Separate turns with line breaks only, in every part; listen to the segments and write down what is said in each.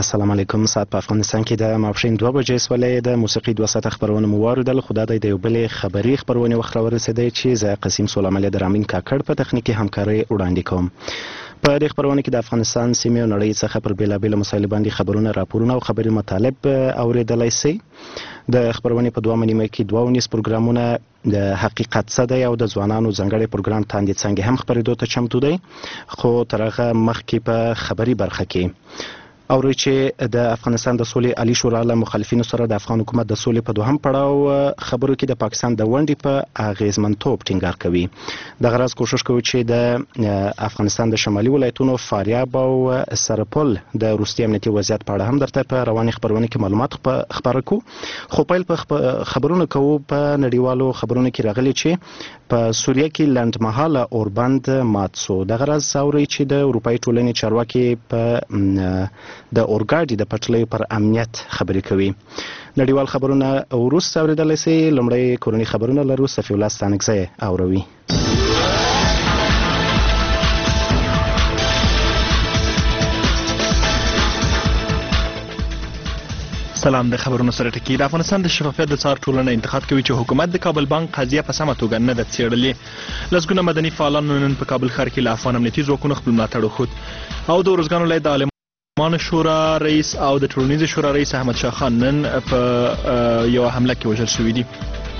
السلام علیکم. ساعت په افغانستان کې د ماپښین 2 بجې سولې د موسیقي 2 ساعته خبرونه مو واوریدل. خو د یو بلې خبري خبرونه وخت راورسېدی چې زه قسیم سلیماني د رامین کاکړ په تخنیکي همکاري وړاندې کوم. په دې خبرونه کې د افغانستان سیمې او نړۍ څخه پر بیلابیلو مسایلو باندې خبرونه، راپورونه او خبري مطالب اوریدلای شئ. د خبرونې په 2 نیمه کې 2 پروګرامونه د حقیقت څه دی او د ځوانانو ځانګړي پروګرام تاندې څنګه هم خبرېدو ته چمتو دی. خو تر هغه مخکې په خبري برخه کې اوري چې د افغانستان د سولې عالی شورا له مخالفینو سره د افغان حکومت د سولې په دوهم پړاو خبرو کې د پاکستان د ونډې په اغیزمنتوب ټینګار کوي. د غرض کوشش کوي چې د افغانستان د شمالي ولایتونو فاریاب او سرپل د روسي امنیتي وضعیت په اړه هم درته په رواني خبرونه کې معلومات خبره کو. خو پیل په خبرونه کوو په نړیوالو خبرونو کې راغلي چې په سوریه کې لنډمهاله اوربند مات شو. د غرض اوري چې د اروپאי ټولنې چارواکي په د اورګاډي د پټلۍ پر امنیت خبرې کوي. نړیوال خبرونه وروسته اوریدلای شئ. لومړی کورني خبرونه لرو. صفی الله ستانکزی اوروي.
سلام. د خبرونو سره ټکی. د افغانستان د شفافیت د څار ټولنه انتقاد کوي چې حکومت د کابل بانک قضیه په سمه توګه نه ده څېړلې. لسګونه مدني فعالانو نن په کابل ښار کې له افغان امنیتي ځواکونو خپل ملاتړ وښود او د ارزګان ولایت د عالمانو شورا رئیس او د ټولنیزې شورا رئیس احمد شاه خان نن په یوه حمله کې وژل شوي دي.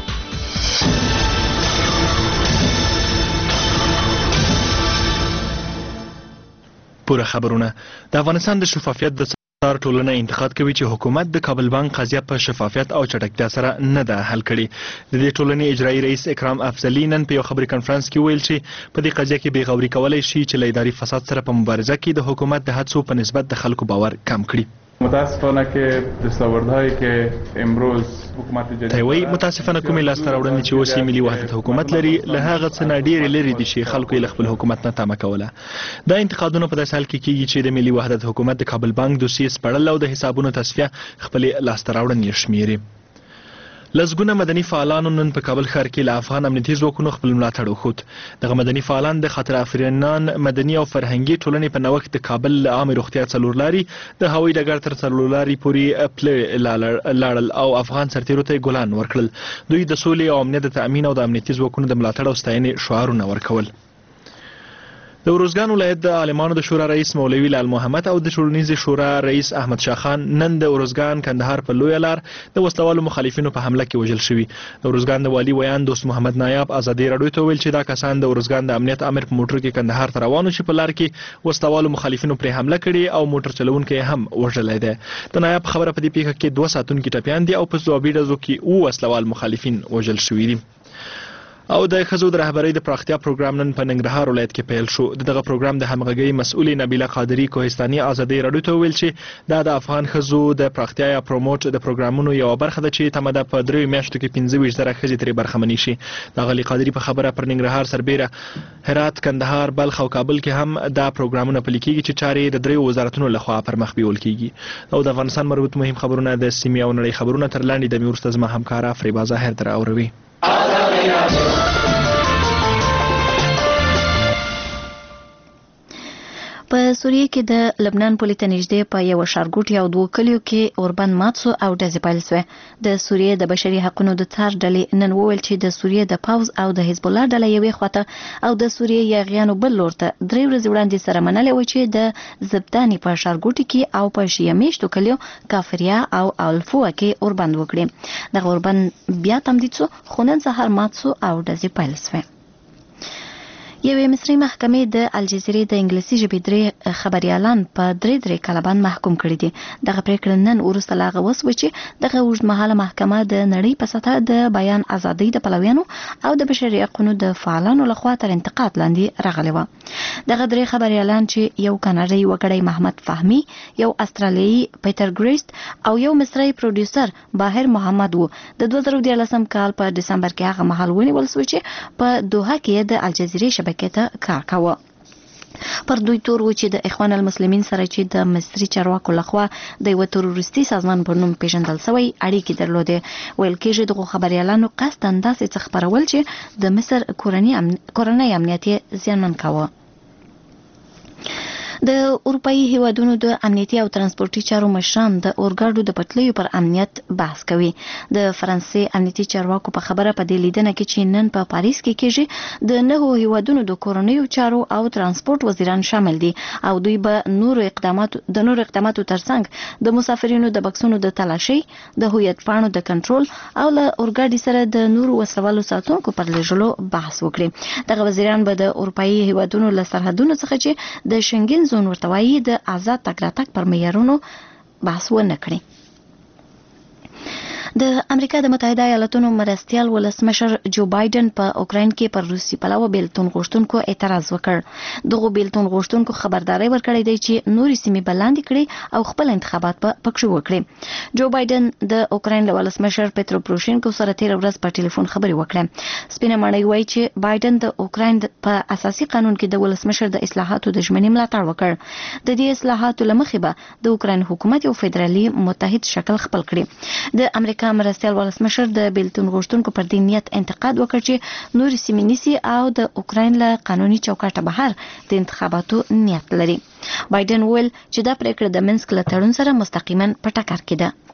پوره خبرونه. د افغانستان د شفافیت د ټولنه انتقاد کوي چې حکومت د کابل بانک قضیه په شفافیت او چټکتیا سره نه ده حل کړې. د دې ټولنې اجرایي رئیس اکرام افضلي نن په یو خبري کانفرنس کې ویل چې په دې قضیه کې بېغوري کولی شي چې له اداري فساد سره په مبارزه کې د حکومت د هڅو په نسبت د خلکو باور کم کړي.
متاسفانه که دستاوردهایی که امروز حکومت جدید
تایوي متاسفانه کومې لاسته راوړنې چې اوس ملي وحدت حکومت لري له هغه څه نه ډېرې لرې دي چې خلکو یې له خپل حکومت نه تمه کوله. دا انتقادونه په داسې حال کې کېږي چې د ملي وحدت حکومت د کابل بانک دوسیې سپړل او د حسابونو تصفیه خپلې لاسته راوړنې شمېري. لسګونه مدني فعالانو نن په کابل ښار کې له افغان امنیتي ځواکونو خپل ملاتړ وښود. دغه مدني فعالان د خاطر آفرینان مدني او فرهنګي ټولنې په نوښت د کابل له عامې روغتیا څلورلاري د هوایي ډګر تر څلورلاري پورې پلې لاړل او افغان سرتیرو ته ګلان ورکړل. دوی د سولې او امنیت د تأمین او د امنیتي ځواکونو د ملاتړ او ستاینې شعارونه ورکول. د ارزګان ولایت د عالمانو د شورا رئیس مولوي لال محمد او د ټولنیزې شورا رئیس احمد شاه خان نن د ارزګان کندهار په لویه لار د وسلوالو مخالفینو په حمله کې وژل شوي. د ارزګان د والي ویان دوست محمد نایاب ازادي راډیو ته ویل چې دا کسان د ارزګان د امنیت امر په موټر کې کندهار ته روانو چې په لار کې وسلوالو مخالفینو پرې حمله کړې او موټر چلوونکی هم وژلی دی. د نایاب خبره په دې پیښه کې 2 ساتونکي ټپیان دي او په ځوابي ډزو کې 2 وسلوال مخالفین وژل شوي دي. او د ښځو د رهبرۍ د پراختیا پروګرام نن په ننګرهار ولایت کې پیل شو. دغه پروګرام د همغږۍ مسؤلې نبیله قادري کوهستاني ازادي راډیو ته ویل چې دا د افغان ښځو د پراختیا یا پروموټ د پروګرامونو یوه برخه ده چې تمه ده په 3 میاشتو کې 25,000 ښځې ترې برخمنې شي. د غلي قادري په خبره پر ننګرهار سربیره هرات کندهار بلخ او کابل کې هم دا پروګرامونه پلي کېږي چې چارې د 3 وزارتونو لخوا پر مخ بیول کېږي. او د افغانستان مربوط مهم خبرونه د سیمې او نړۍ خبرونه تر لاندې د وروسته زما همکاره فریبا ظاهر در اوروي.
په سوریه کې د لبنان پولې ته نږدې په یو ښارګوټي او 2 کلیو کې اوربند مات شو او ډزې پیل شوې. د سوریه د بشري حقوقو د څار ډلې نن وویل چې د سوریه د پاوز او د حزب الله ډله یوې خواته او د سوریه یاغیانو بل لور ته 3 ورځې وړاندې سره منلې و چې د زبداني په ښارګوټي کې او په شیعه میشتو کلیو کافریا او الفوه کې اوربند وکړي. دغه اوربند بیا تمدید شو خو نن سهار مات شو او ډزې پیل شوې. یوې مصري محکمې د الجزیرې د انګلیسي ژبې 3 خبريالان په 3 کاله باندې محکوم کړي دي. دغه پریکړه نن وروسته لا غوس و چې دغه اوږدمهاله محکمه د نړۍ په سطح د بیان ازادۍ د پلویانو او د بشري حقوقو د فعالانو لخوا تر انتقاد لاندې راغلي و. دغه 3 خبريالان چې یو کاناډایي وګړی محمد فهمي، یو استرالیایي پیټر ګریسټ او یو مصري پروډوسر باهر محمد وو. د 2014 کال په دسمبر کې هغه مهال ونیول شو چې په دوحه کې د الجزیرې شبکې ته کار کاوه. پر دوی تور و چې د اخوان المسلمین سره چې د مصري چارواکو لخوا د یو تروریستي سازمان په نوم پیژندل شوی اړیکې درلودې. ویل کېږي دغه خبريالانو قصداً داسې څه خبرول چې د مصر کورنۍ امنیت زیانمن کاوه. د اروپאי هیوادونو د امنیتي او ترانسپورتي چارو مشران د اورګاډو د پټلیو پر امنیت بحث کوي. د فرانسې امنیتي چارواکو په خبره په دې لیدنه کې چې نن په پاریس کې کېږي د نهو هیوادونو د کورنیو چارو او ترانسپورت وزیران شامل دي او دوی به نور اقداماتو ترڅنګ د مسافرینو د بکسونو د تلاشي، د هویت پاڼو د کنټرول او له اورګاډي سره د نورو وسلوالو ساتونکو پر لېږلو بحث وکړي. دغه وزیران به د اروپאי هیوادونو له سرحدونو څخه چې د شنګن زون ورته وایي د آزاد تګ راتګ پر معیارونو بحث ونه کړي. د امریکا د متحده ایالاتونو مرستیال ولسمشر جو بایدن په اوکراین کې پر روسي پلوه بیلتون غوښتونکو اعتراض وکړ. دغه بیلتون غوښتونکو خبرداري ورکړې ده چې نوري سیمې بلاندې کړي او خپل انتخابات په پکښ وکړي. جو بایدن د اوکراین له ولسمشر پیترو پروشینکو سره تیر ورځ په ټلیفون خبرې وکړه. سپینه ماڼۍ وایي چې بایدن د اوکراین په اساسي قانون کې د ولسمشر د اصلاحاتو د ژمنې ملاتړ وکړ. د دې اصلاحاتو لمخې به د اوکراین حکومت یو فدرالي متحد شکل خپل کړي. د امریکا مرستیال ولسمشر د بیلتون غوښتونکو پر دې نیت انتقاد وکړ چې نوري سیمې نیسي او د اوکراین له قانوني چوکاټه بهر د انتخاباتو نیت لري. بایدن وویل چې دا پریکړه د منسک له تړون سره مستقیما په ټکر کې ده.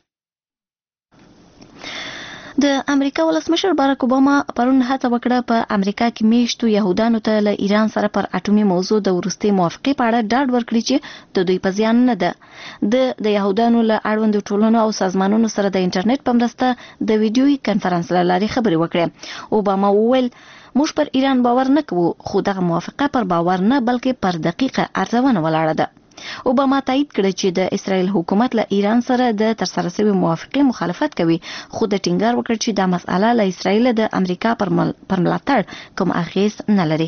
د امریکا ولسمشر باراک اوباما پرون هڅه وکړه په امریکا کې میشتو يهودانو ته له ایران سره پر اټومي موضوع د وروستي موافقې په اړه ډاډ ورکړي چې د دوی په زیان نه ده. د يهودانو له اړوند ټولنو او سازمانونو سره د انټرنیټ په مرسته د ویډیوي کانفرنس له لارې خبرې وکړې. اوباما وویل موږ پر ایران باور نه کوو، خو دغه موافقه پر باور نه بلکې پر دقیقه ارزونه ولاړه ده. اوباما تایید کړ چې د اسرائیل حکومت له ایران سره د ترسره شوی موافقې مخالفت کوي، خو د ټینګار وکړ چې دا مسأله له اسرائیل د امریکا پر ملاتړ کوم اغیز نه لري.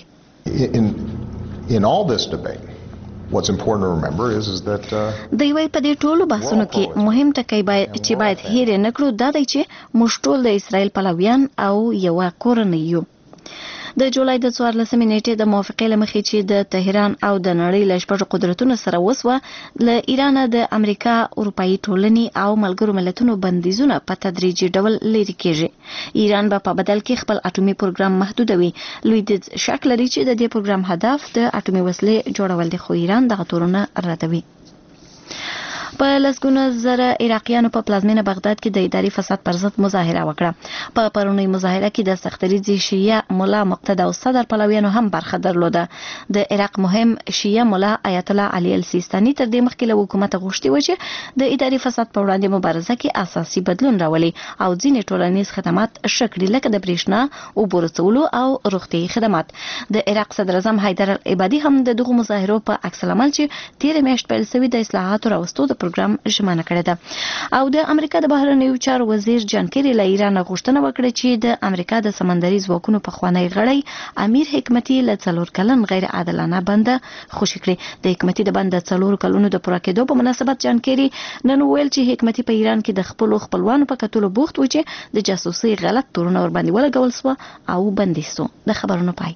In all this debate, what's important to remember is that
د یوې په دې ټولو بحثونو کې مهم ټکی چې باید هیر نه کړو دا دی چې موږ ټول د اسرائیل پلویان او یو کورنۍ یو. د جولای د 14 نیټې د موافقې لمخې چې د تهران او د نړۍ له شپږ قدرتونو سره وسوه له ایران د امریکا، اروپאי ټولنې او ملګرو ملتونو بندیزونه په تدریجي ډول لرې کیږي. ایران به په بدل کې خپل اټومي پروګرام محدودوي. لویدیځ شک لري چې د دې پروګرام هدف د اټومي وسلې جوړول دي، خو ایران دغه تورونه ردوي. په لسګونه زره عراقیانو په پلازمینه بغداد کې د اداري فساد پر ضد مظاهره وکړه. په پرونی مظاهره کې د سختریزي شیعه مولا مقتدا او صدر پلویانو هم برخه درلوده. د عراق مهم شیعه مولا آیت الله علي السیستاني تر دې مخکې له حکومت غوښتي و چې د اداري فساد په وړاندې مبارزه کې اساسي بدلون راولي او ځینې ټولنیز خدمات شکري لکه د برېښنا، اوبو رسولو او روغتیايي خدمات. د عراق صدر اعظم حیدر العبادي هم دغه مظاهرو په عکس العمل چې تیر میاشت پیل شوی د اصلاحاتو راوستو د پروګرام ژمنه کړې ده. او د امریکا د بهرنیو چارو وزیر جان کیری له ایران غوښتنه وکړه چې د امریکا د سمندري ځواکونو په خوانی غړی امیر حکمتي له 4 کلن غیر عادلانه بنده خوشی کړي. د حکمتي د بنده 4 کلونو د پوره کېدو په مناسبت جان کیری نن ویل چې حکمتي په ایران کې د خپلوانو په کتلو بوخت و چې د جاسوسي غلط تورونه ور باندې ولګول سو او بندي سو. د خبرونو پای.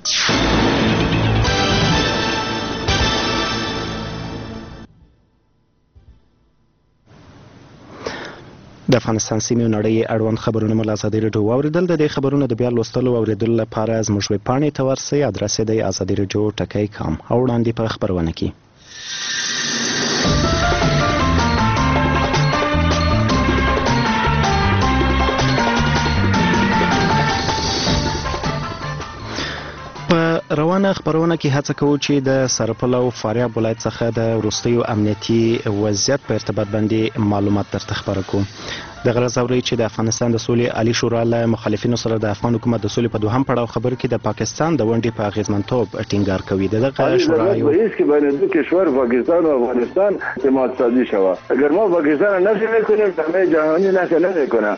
د افغانستان سیمې او نړۍ اړوند خبرونه مو له ازادي راډیو واوریدل. د دې خبرونو د بیا لوستلو او اوریدلو لپاره زموږ ویب پاڼې ته ورسئ. ادرس یې دی azadieradio.com او وړاندې په خبرونه کې. په روانه خبرونه کې هڅه کوو چې د سرپل او فاریاب ولایت څخه د وروستیو امنیتي وضعیت په ارتباط باندې معلومات درته خبره کوو. د غرض اوري چې د افغانستان د سولې عالی شورا له مخالفینو سره د افغان حکومت د سولې په دوهم پړاو خبر کې د پاکستان د ونډې په اغیزمنتوب ټینګار کوي. دغه شورا یو
که بین دو کشور پاکستان و افغانستان اعتماد سازی شود. اگر ما پاکستان نفی نکنیم جامعه جهانی نفی نمیکنه.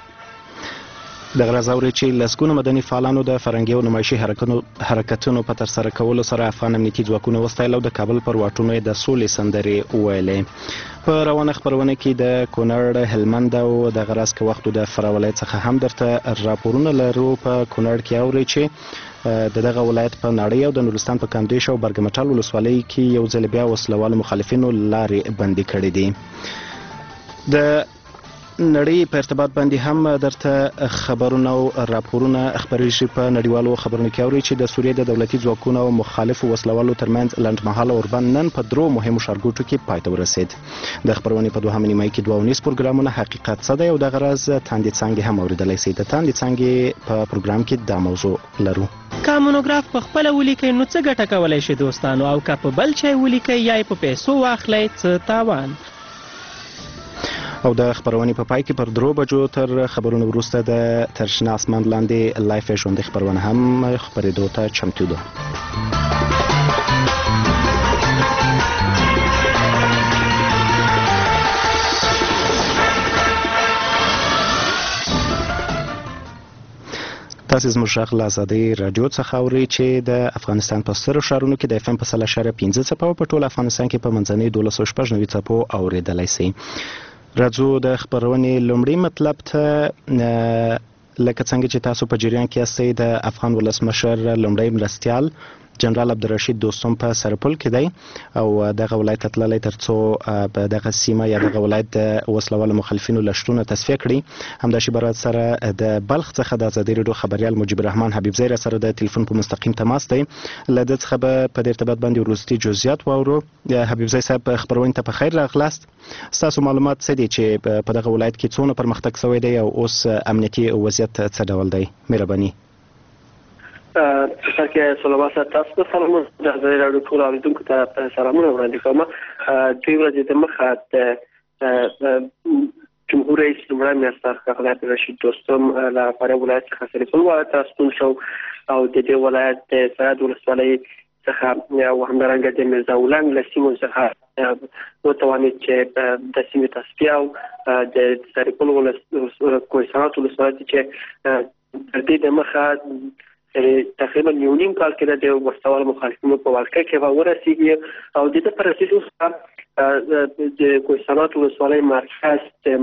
د غرض اوري چې لسګونه مدني فعالانو د فرنګي او نمایشي حرکتونو په تر سره کولو سره افغان امنیتي ځواکونه وستایل او د کابل پر واټونو د سولې سندرې ویلې. په روانه خبرونه کې د کونړ، هلمند او د غرض کې وخت د فرا ولایت څخه هم درته راپورونه لرو. په کونړ کې اوري چې دغه ولایت په نړۍ او د نورستان په کندویش او برګمټال ولسوالۍ کې یو ځل بیا وسلوال مخالفینو لارې بندي کړې دي. د نړۍ په ارتباط باندې هم درته خبرونه او راپورونه خبرېږي. په نړیوالو خبرونو کې اوري چې د سوریې د دولتي ځواکونو او مخالفو وسلوالو ترمنځ لنډمهاله اوربند نن په 3 مهمو ښارګوټو کې پای ته ورسید. د خبرونې په دوهمه نیمایي کې 2 پروګرامونه حقیقت څه دی او د غرض تاندې څانګې هم اوریدلی شي. د تاندې څانګې په پروګرام کې دا موضوع لرو.
که مونوګراف په خپل ولیکي نو څه ګټه کولای شي دوستانو، او که په بل چای ولیکي یا په پیسو واخلي څه تاوان.
او د خبرونې په پای کې پر 3 بجو تر خبرونو وروسته د تر شنه اسمان لاندې لایف ژوندۍ خبرونه هم خبرېدو ته چمتو ده. تاسو زموږ غږ له ازادۍ رادیو څخه اورئ چې د افغانستان په سترو ښارونو کې د FM په 100.5 څپو په ټول افغانستان کې په منځنۍ 12.9 څپو اورېدلی شي. راځو د خبرونې لومړی مطلب ته. لکه څنګه چې تاسو په جریان کې یاستئ، د افغان ولسمشر لومړی مرستیال جنرال عبدالرشید دوستم په سرپل کې دی او دغه ولایت ته تللی تر څو په دغه سیمه یا دغه ولایت د وسلوالو مخالفینو لشتونه تصفیه کړي. همداسې برات سره د بلخ څخه د ازادۍ راډیو خبریال مجیب الرحمن حبیبزی را سره د تلیفون په مستقیم تماس دی. له ده څخه به په دې ارتباط باندې وروستي جزئیات واورو. حبیبزی صاحب، خبرونې ته په خیر راغلاست. ستاسو معلومات څه دي چې په دغه ولایت کې څونه پرمختګ شوی دی او اوس امنیتي وضعیت څه ډول دی؟ مهرباني.
څنګه سلام تاسو ته سلام. د ازادۍ راډیو ټول اوریدونکو ته سلامونه وړاندې کوم. دوی ورځې د مخه د جمهور رئیس لومړی مرستیال ښاغلی عبدالرشید دوستم له فاریاب ولایت څخه سرپل ولایت ته ستون شو او د دې ولایت د سرحد ولسوالۍ څخه او همدارنګه د میرزا ولنګ له سیمو څخه وتوانید چې د سیمې تصفیه او د سرپل کوهستانات ولسوالۍ چې تر دې د مخه تقریبا 1.5 کال کې د وسوال مخالفینو په ولکه کې ورسېږي او د دې پر اساس د کوهستانات ولسوالۍ مرکز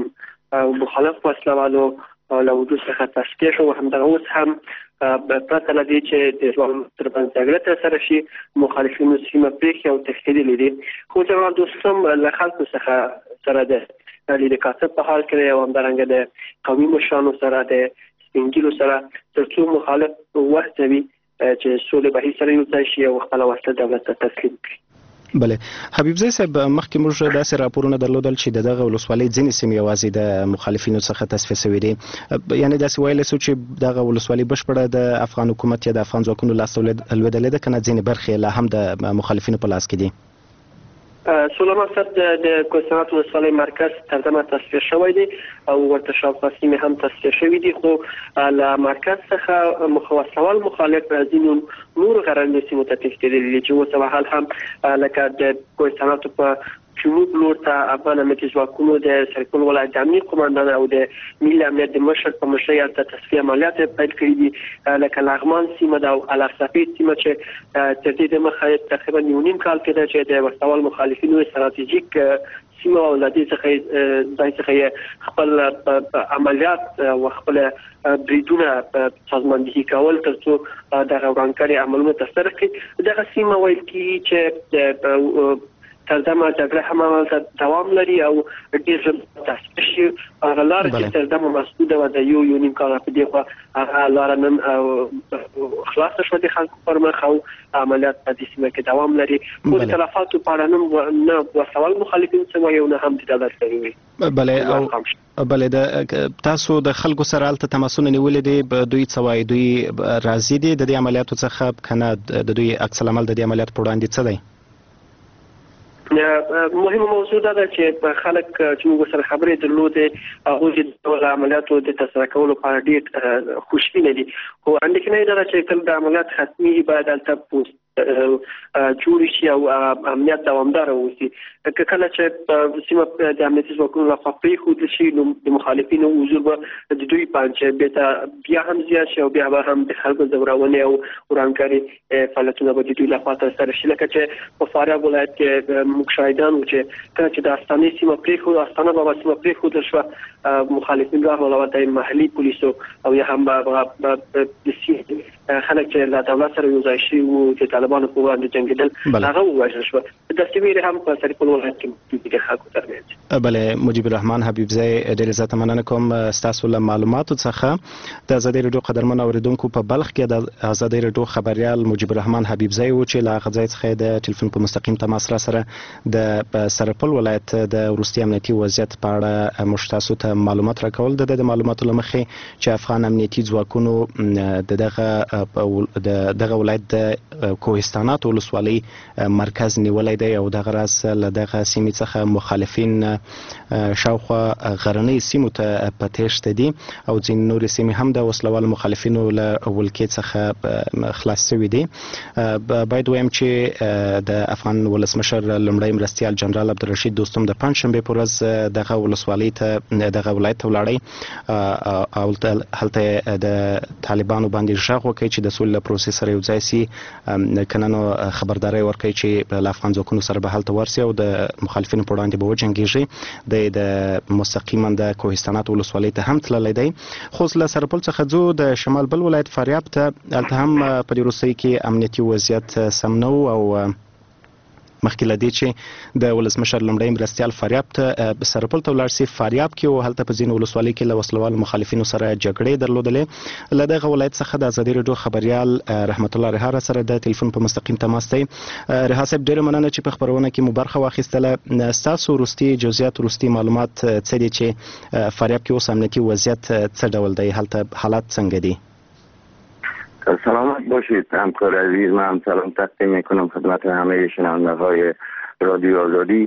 مخالف وسلوالو له وجود څخه تصفیه شو. همدغه اوس هم پرته له دې چې د ځوان ترمنځ جګړه ترسره شي مخالفینو سیمه پرېښې او تښتېدلي دي. خو جنرال دوستم له خلکو څخه سره د لیدې کاتب په حال کې او همدارنګه د قومي مشرانو سره د انګلیو سره ترڅو مخالف وهڅوي چې سولې بهیر سره یو ځای شي او خپل وسله دولت ته تسلیم کړي.
بله حبیبزی صاحب، مخکې موږ داسې راپورونه درلودل چې دغه ولسوالۍ ځینې سیمې یوازې د مخالفینو څخه تصفیه شوې دي. یعنې داسې ویلی شو چې دغه ولسوالۍ بشپړه د افغان حکومت یا د افغان ځواکونو لاسته لوېدلې ده، که نه ځینې برخې لا هم د مخالفینو په لاس کې دي؟
سولما صاحب د کوهستانات ولسوالۍ مرکز تر دمه تصفیه شوی دی او ورته شاوخوا سیمې هم تصفیه شوي دي، خو له مرکز څخه وسوال مخالف ځینو نورو غرنیو سیمو ته تښتېدلي دي چې اوس مهال هم لکه د کوهستاناتو په جنوب لور ته افغان امنیتي ځواکونو د سرپل ولایت د امنیت قومندان او د ملي امنیت د مشر په مشرۍ هلته تصفیه عملیات پیل کړي دي. لکه لغمان سیمه ده او الارسفید سیمه چې تر دې دمخه تقریبا 1.5 کال کې ده چې د وسوال مخالفینو استراتیژیک سیمه او له دې څخه خپل عملیات او خپل بریدونه سازماندهي کول ترڅو دغه ورانکاري عملونه ترسره کړي. دغه سیمه ویل کېږي چې تر دمه جګړه هم همالته دوام لري او ډېر ژر تصفیه شي. هغه لاره چې تر دمه مسدوده وه د 1.5 کاله په دې خوا هغه لاره نن خلاصه شوه د خلکو پر مخ او عملیات په دې سیمه کې دوام لري. خو د تلفاتو په اړه نه وسوال مخالفین څه وایي او نه هم د دولت څه وایي.
بله، تاسو د خلکو سره هلته تماسونه نیولي دي، دوی څه وایي؟ دوی راضي دي د دې عملیاتو څخه که نه د دوی عکس العمل د دې عملیاتو په وړاندې څه دی؟
مهمه موضوع دا ده چې خلک چې موږ سره خبرې درلودې هغوی د عملیاتو د ترسره کولو په اړه ډېر خوشبینه دي، خو اندېښنه یې دا ده چې کله د عملیات ختمېږي باید هلته جوړ شي او امنیت دوامداره واوسي. که کله چې سیمه د امنیتي ځواکونو لخوا پرېښودل شي نو د مخالفینو حضور به د دوی په چې بیا هم زیات شي او بیا به هم د خلکو ځورونې او ورانکاري فعالیتونه به د دوی لخوا ترسره شي. لکه چې په فاریاب ولایت کې موږ شاهدان وو چې کله چې د استانې سیمه پرېښودل سیمه پرېښودل شوه مخالفین را علاوه محلي پولیسو او یا هم د خلک چې له دولت سره یو ځای شي او چې طالبانو په وړاندې جنګیدل هغه ووژل شو. د سیمې هم په سرپل ولایت کې د خلکو ترمنځ.
بله مجيب الرحمن حبیبزی ډېر زیاته مننه کوم ستاسو له معلوماتو څخه. د آزادۍ رادیو قدرمن اوریدونکو په بلخ کې د آزادۍ رادیو خبريال مجيب الرحمن حبیبزی و چې له هغه ځای څخه د ټلیفون په مستقیم تماس را سره د سرپل ولایت د وروستي امنیتي وضعیت په اړه موږ تاسو ته معلومات راکول. د معلوماتو له مخې چې افغان امنیتي ځواکونو دغه ولایت د کوهستانات ولسوالۍ مرکز نیولای دی او دغه راز له دغه سیمې څخه مخالفین شاوخوا غرنۍ سیمو ته په تېښته دي او ځینې نورې سیمې هم د وسلوال مخالفینو له ولکې څخه خلاص شوي دي. باید ووایم چې د افغان ولسمشر لومړی مرستیال جنرال عبدالرشید دوستم د پنجشنبې په ورځ دغه ولسوالۍ ته دغه ولایت ته ولاړی او هلته د طالبانو باندې غږ وکړي چې د سولې له پروسې سره یو ځای سي که نه نو خبرداری ورکړي چې له افغان ځواکونو سره به هلته ورسي او د مخالفینو په وړاندې به وجنګېږي. د مستقیما د کوهستانات ولسوالۍ ته هم تللی دی. خو له سرپل څخه ځو د شمال بل ولایت فاریاب ته. هلته هم په دې وروستیو کې امنیتي وضعیت سم نه و او مخکې له دې چې د ولسمشر لومړی مرستیال فاریاب ته سرپل ته ولاړ سي فاریاب کې او هلته په ځینو ولسوالۍ کې له وسلوالو مخالفینو سره جګړې درلودلې. له دغه ولایت څخه د آزادۍ رادیو خبريال رحمت الله ریحا سره د ټلیفون په مستقیم تماس دی. ریحا صاحب ډېره مننه چې په خبرونه کې مو برخه واخیستله. ستاسو وروستي جزئیات وروستي معلومات څه دي چې فاریاب کې اوس امنیتي وضعیت څه ډول دی؟ هلته حالات څنګه دي؟
سلامت باشید همکار عزیز. من سلام تقدیم میکنم خدمت همه شنونده‌های رادیو آزادی.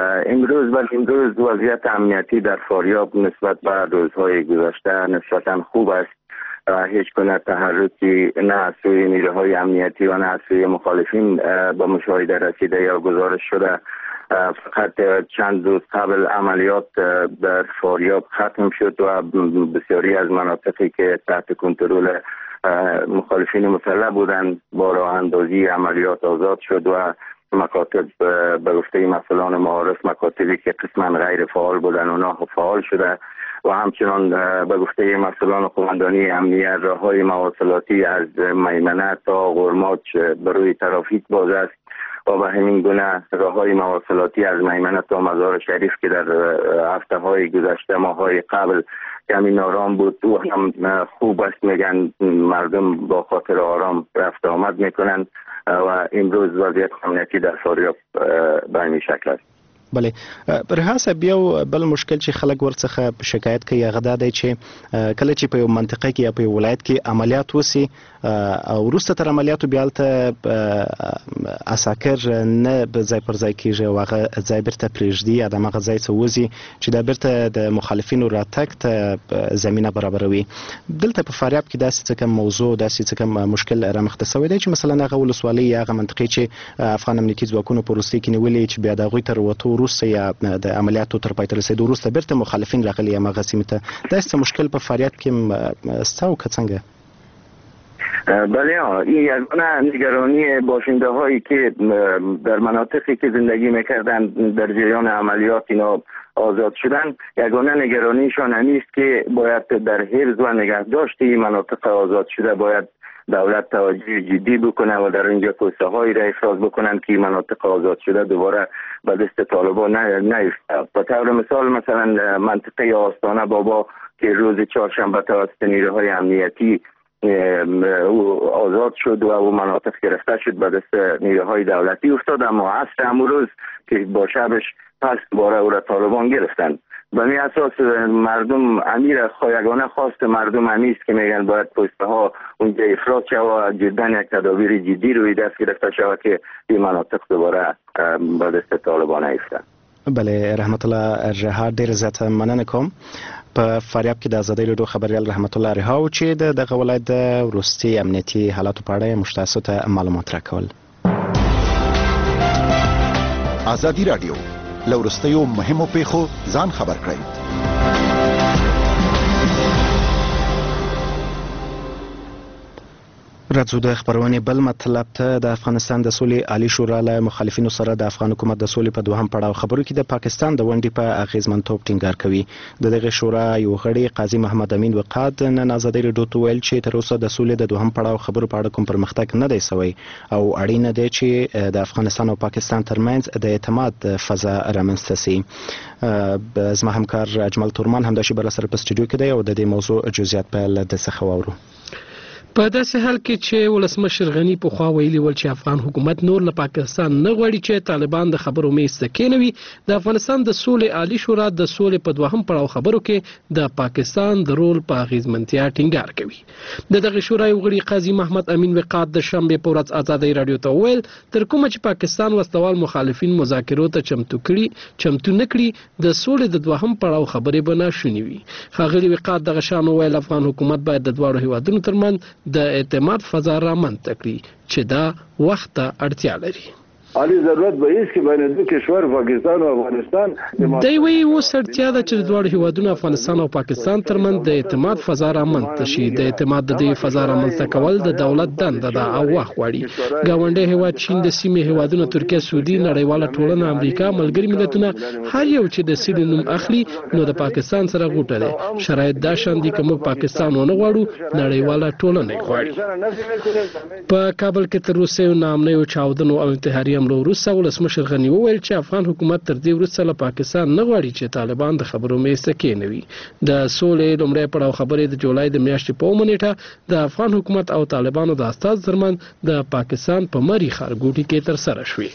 امروز وضعیت امنیتی در فاریاب نسبت به روزهای گذشته نسبتا خوب است و هیچ گونه تحرکی نه از سوی نیروهای امنیتی و نه از سوی مخالفین به مشاهده رسیده یا گزارش شده. فقط چند روز قبل عملیات در فاریاب ختم شد و بسیاری از مناطقی که تحت کنترل مخالفین مسلح بودند با راه اندازی عملیات آزاد شد و مکاتب به گفته مسئولان معارف مکاتبی که قسما غیر فعال بودند اونا فعال شده و همچنان به گفته مسئولان قماندانی امنیت راههای مواصلاتی از میمنه تا قرماچ به روی ترافیک باز است و به همین گونه راههای مواصلاتی از میمنه تا مزار شریف که در هفته های گذشته ماهای قبل کمی نارام بود و هم خوب است میگن مردم با خاطر آرام رفت آمد میکنند و امروز وضعیت امنیتی در فاریاب به این شکل است.
بله ریحا صاحب یو بل مشکل چې خلک ورڅخه شکایت کوي هغه دا دی چې کله چې په یو منطقه کې یا په یو ولایت کې عملیات وسی او وروسته تر عملیاتو بیا هلته عساکر نه ځای پر ځای کېږي او هغه ځای بیرته پرېږدي یا د هماغه ځای څخه وځي چې دا بیرته د مخالفینو راتګ ته زمینه برابروي. دلته په فاریاب کې داسې څه کوم موضوع داسې څه کوم مشکل رامخته شوی دی چې مثلا هغه ولسوالۍ یا هغه منطقې چې افغان امنیتي ځواکونو په وروستۍ کې نیولې چې بیا د هغوی تر وتو وروسته یا د عملیاتو تر پای ته رسېدو وروسته بیرته مخالفین راغلي هماغه سیمې ته داسې مشکل په فاریاب کې سته او که څنګه؟
بله این یگانه نگرانی باشنده هایی که در مناطقی که زندگی میکردن در جریان عملیات اینا آزاد شدن یگانه نگرانیشان همیست که باید در حفظ و نگهداشت این مناطق آزاد شده باید دولت توجه جدی بکنه و در اینجا کوسه هایی را افراز بکنن که مناطق آزاد شده دوباره به دست طالبان نیفته. به طور مثال مثلا منطقه آستانه بابا که روز چهارشنبه توسط نیروهای امنیتی آزاد شد و او مناطق گرفته شد به دست نیروهای دولتی افتاد، اما عصر امروز که با شبش پس دوباره او را طالبان گرفتن. به این اساس مردم امیر یگانه خواست مردم امیست که میگن باید پوسته ها اونجا افراز شد و جدا یک تدابیر جدی روی دست گرفته شود که این مناطق دوباره به دست طالبان نیفتن.
بله رحمت الله ریحا ډېر زیاته مننه کوم. په فاریاب کې د آزادۍ رادیو خبريال رحمت الله ریحا چې دغه ولایت د وروستي امنیتي حالاتو په اړه موږ تاسو ته معلومات راکول.
آزادي رادیو له وروستیو مهمو پیښو ځان خبر کړئ.
راځو د خبرونې بل مطلب ته. د افغانستان د سولې عالی شورا له مخالفینو سره د افغان حکومت د سولې په دوهم پړاو خبرو کې د پاکستان د ونډې په اغیزمنتوب ټینګار کوي. د دغه شورا یو غړي قاضي محمد امین وقاد نن ازادي رادیو ته ویل چې تر اوسه د سولې د دوهم پړاو خبرو په اړه کوم پرمختګ نه دی شوی او اړینه دی چې د افغانستان او پاکستان ترمنځ د اعتماد فضا رامنځته شي. زما همکار اجمل تورمان هم د شي بر سره په سټوډیو کې دی او د دې موضوع جزئیات په لده څخه واورو.
په داسې حال کې چې ولسمشر غنی په خوا ویلي ول چې افغان حکومت نور له پاکستان نه غواړي چې طالبان د خبرو میز ته کېنوي، د افغانستان د سولې عالی شورا د سولې په دوهم پړاو خبرو کې د پاکستان د رول په اغیزمنتیا ټینګار کوي. دغه شورا یو غړي قاضي محمد امین وقاد د شنبه په ورځ ازادي رادیو ته ویل تر کومه چې پاکستان وسوال مخالفین مذاکرو ته چمتو نه کړي د سولې د دوهم پړاو خبرې به ناشونې وي. ښاغلي وقاد دغه شان ویل افغان حکومت باید د دواړو هیوادونو ترمنځ د اعتماد فضا رامنځته کړي چې دا وخت ته اړتیا لري.
عالی ضرورت به هیڅ کې بین دوه کشور پاکستان او افغانستان
دی وی اوس اړتیا ده چې دواړو هیوادونو افغانستان او پاکستان ترمنځ د اعتماد فضا رامنځته شي. د اعتماد د دې فضا رامنځته کول د دولت دنده ده او وخت غواړي. ګاونډي هیواد چین د سیمې هیوادونو ترکیه، سعودي، نړیواله ټولنه، امریکا، ملګري ملتونه هر یو چې د سیمې نوم اخلي نو د پاکستان سره غوټه ده. شرایط دا شان دي کوم پاکستان ونه غواړو نړیواله ټولنه غواړي. په کابل کې تر اوسه نامنیو چاودنو او انتحاري حملو وروسته ولسمشر غنی وویل چې افغان حکومت تر دې وروسته له پاکستان نه غواړي چې طالبان د خبرو میز ته کېنوي. د سولې لومړی پړاو خبرې د جولای د میاشتې په نیټه د افغان حکومت او طالبانو د استازو ترمنځ د پاکستان په مری ښارګوټي کې ترسره شوې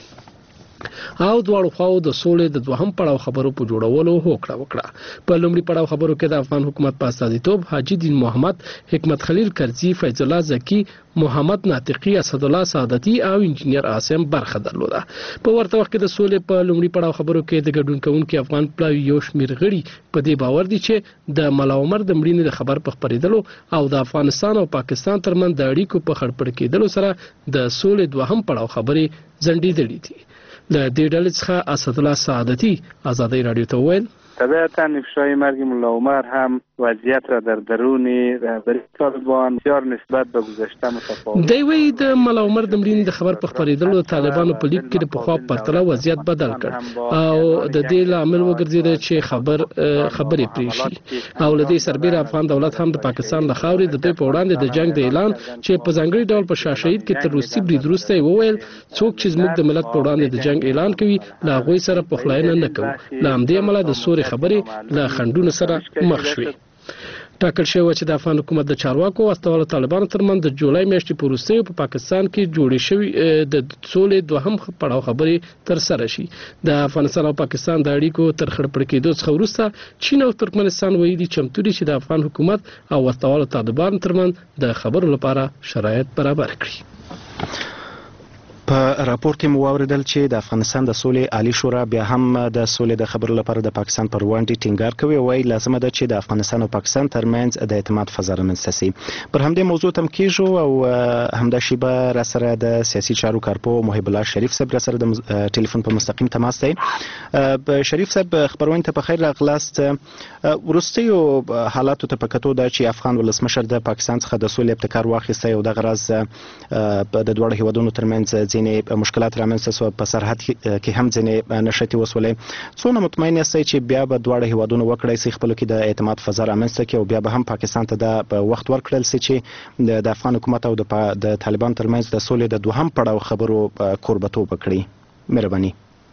او دواړو خواو د سولې د دوهم پړاو خبرو په جوړولو هوکړه وکړه. په لومړي پړاو خبرو کې د افغان حکومت په استازیتوب حاجی دین محمد، حکمت خلیل کرزي، فیض الله زکی، محمد ناطقي، اسد الله سعادتي او انجینیر عاصم برخه درلوده. په ورته وخت کې د سولې په لومړي پړاو خبرو کې د ګډون کوونکو افغان پلاوي یو شمېر غړي په دې باور دي چې د ملا عمر د مړینې د خبر په خبرېدلو او د افغانستان او پاکستان ترمنځ د اړیکو په خړپړ کېدلو سره د سولې دوهم پړاو خبرې ځنډېدلې دي. له دې ډلې څخه اسد الله سعادتي ازادي رادیو ته ویل
طبیعتا افشای مرگ ملا عمر هم وضعیت را در درون رهبری طالبان بسیار نسبت به گذشته متفاوت.
دی وی د ملا عمر د مړینې د خبر په خبرېدلو طالبانو په لیک کې په خوا پرتله وضعیت بدل کړ او د دې لامل وګرځید چې خبرې پرې شي او له دې سربېره افغان دولت هم د پاکستان له خاورې د دوی په وړاندې د جنگ د اعلان چې په ځانګړي ډول په شاشهید کې تر روسي برید وروسته وویل څوک چې زموږ د ملت په وړاندې د جنگ اعلان کوي له هغوی سره پخلاینه نه کوو. له همدې امله د سوري خبرې له خنډونو سره مخ شوې. ټاکل شوی چې د افغان حکومت د چارواکو واستوالو طالبانو ترمنځ د جولای میاشتې په وروستیو په پاکستان کې جوړې شوې د سولې دوهم پړاو خبرې ترسره شي. د افغانستان او پاکستان د اړیکو تر خړپړ کېدو څخه وروسته چین او ترکمنستان ویلي چمتو دي چې د افغان حکومت او واستوالو طالبانو ترمنځ د خبرو لپاره شرایط برابر کړي.
په راپور کې مو واوریدل چې د افغانستان د سولې عالی شورا بیا هم د سولې د خبرو لپاره د پاکستان پر وړاندې ټینګار کوي او لازمه ده چې د افغانستان او پاکستان ترمنځ د اعتماد فضا رامنځته شي. پر همدې موضوع تم کېږو او همدا شیبه را سره د سیاسي چارو کارپو محب الله شریف صاحب را سره د ټلیفون په مستقیم تماس دی. شریف صاحب خبرونه ته په خیر راغلاست. ورستیو حالاتو ته پکاتو دا چې افغان ولسمشر د پاکستان څخه د سولې ابتکار واخیستی او د غرض د دوه هیوادونو ترمنځ ځینې مشکلات رامنځته شو، په سرحد کې هم ځینې نښتې وسولې. څونه مطمئن یاستئ چې بیا به دواړه هیوادونه وکړی شي خپلو کې د اعتماد فضا رامنځته کړي او بیا به هم پاکستان ته د وخت ورکړل شي چې د افغان حکومت او د طالبان ترمنځ د سولې د دوهم پړاو خبرو کوربتوب وکړي؟ مهرباني.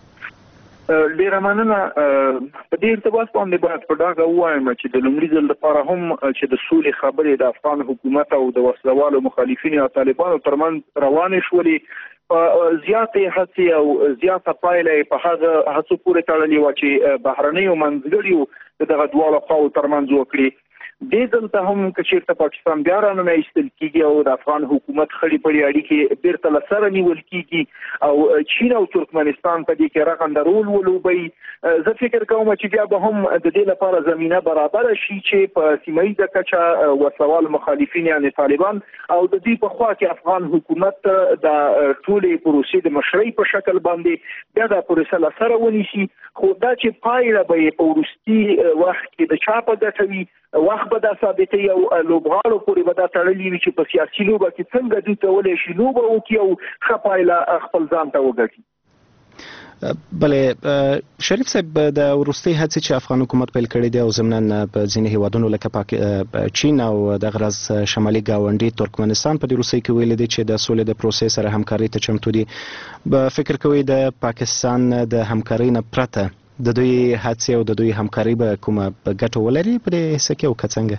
ډیره مننه. په دې ارتباط باندې باید په ډاګه ووایم چې د لومړي ځل لپاره هم چې د سولې خبرې د افغان حکومت او د وسلوالو مخالفینو او طالبانو ترمنځ روانې شولې، زیاتې هڅې او زیاته پایله په هغه هڅو پورې تړلې وه چې بهرنیو منځګړیو دغه دواړو خواو ترمنځ وکړي. دې دلته هم که چېرته پاکستان بیا راننه ایستل کېږي او د افغان حکومت خړې پړې اړیکې بیرته له سره نیول کېږي او چین او ترکمنستان په دې کې رغنده رول ولوبوي، زه فکر کوم چې بیا به هم د دې لپاره زمینه برابره شي چې په سیمه ییزه کچه وسلوال مخالفین یعنې طالبان او د دوی په خوا کې افغان حکومت د ټولې پروسې د مشرۍ په شکل باندې بیا دا پروسه له سره ونیسي. خو دا چې پایله به یې په وروستي وخت کې د چا په ګټه وي، وخت به دا ثابتوي او لوبغاړو پورې به دا تړلي وي چې په سیاسي لوبه کې څنګه دوی کولی شي لوبه وکړي او ښه پایله خپل ځان ته وګټي.
بله شریف صاحب د وروستۍ هڅې چې افغان حکومت پیل کړې دي او ضمناً په ځینې هیوادونو لکه چین او دغه راز شمالي ګاونډي ترکمنستان په دې وروستۍ کې ویلي دي چې د سولې د پروسې سره همکارۍ ته چمتو دي. فکر کوئ د پاکستان د همکارۍ نه پرته د دوی هڅې او د دوی همکارۍ به کومه ګټه ولري په دې حصه کې او که څنګه؟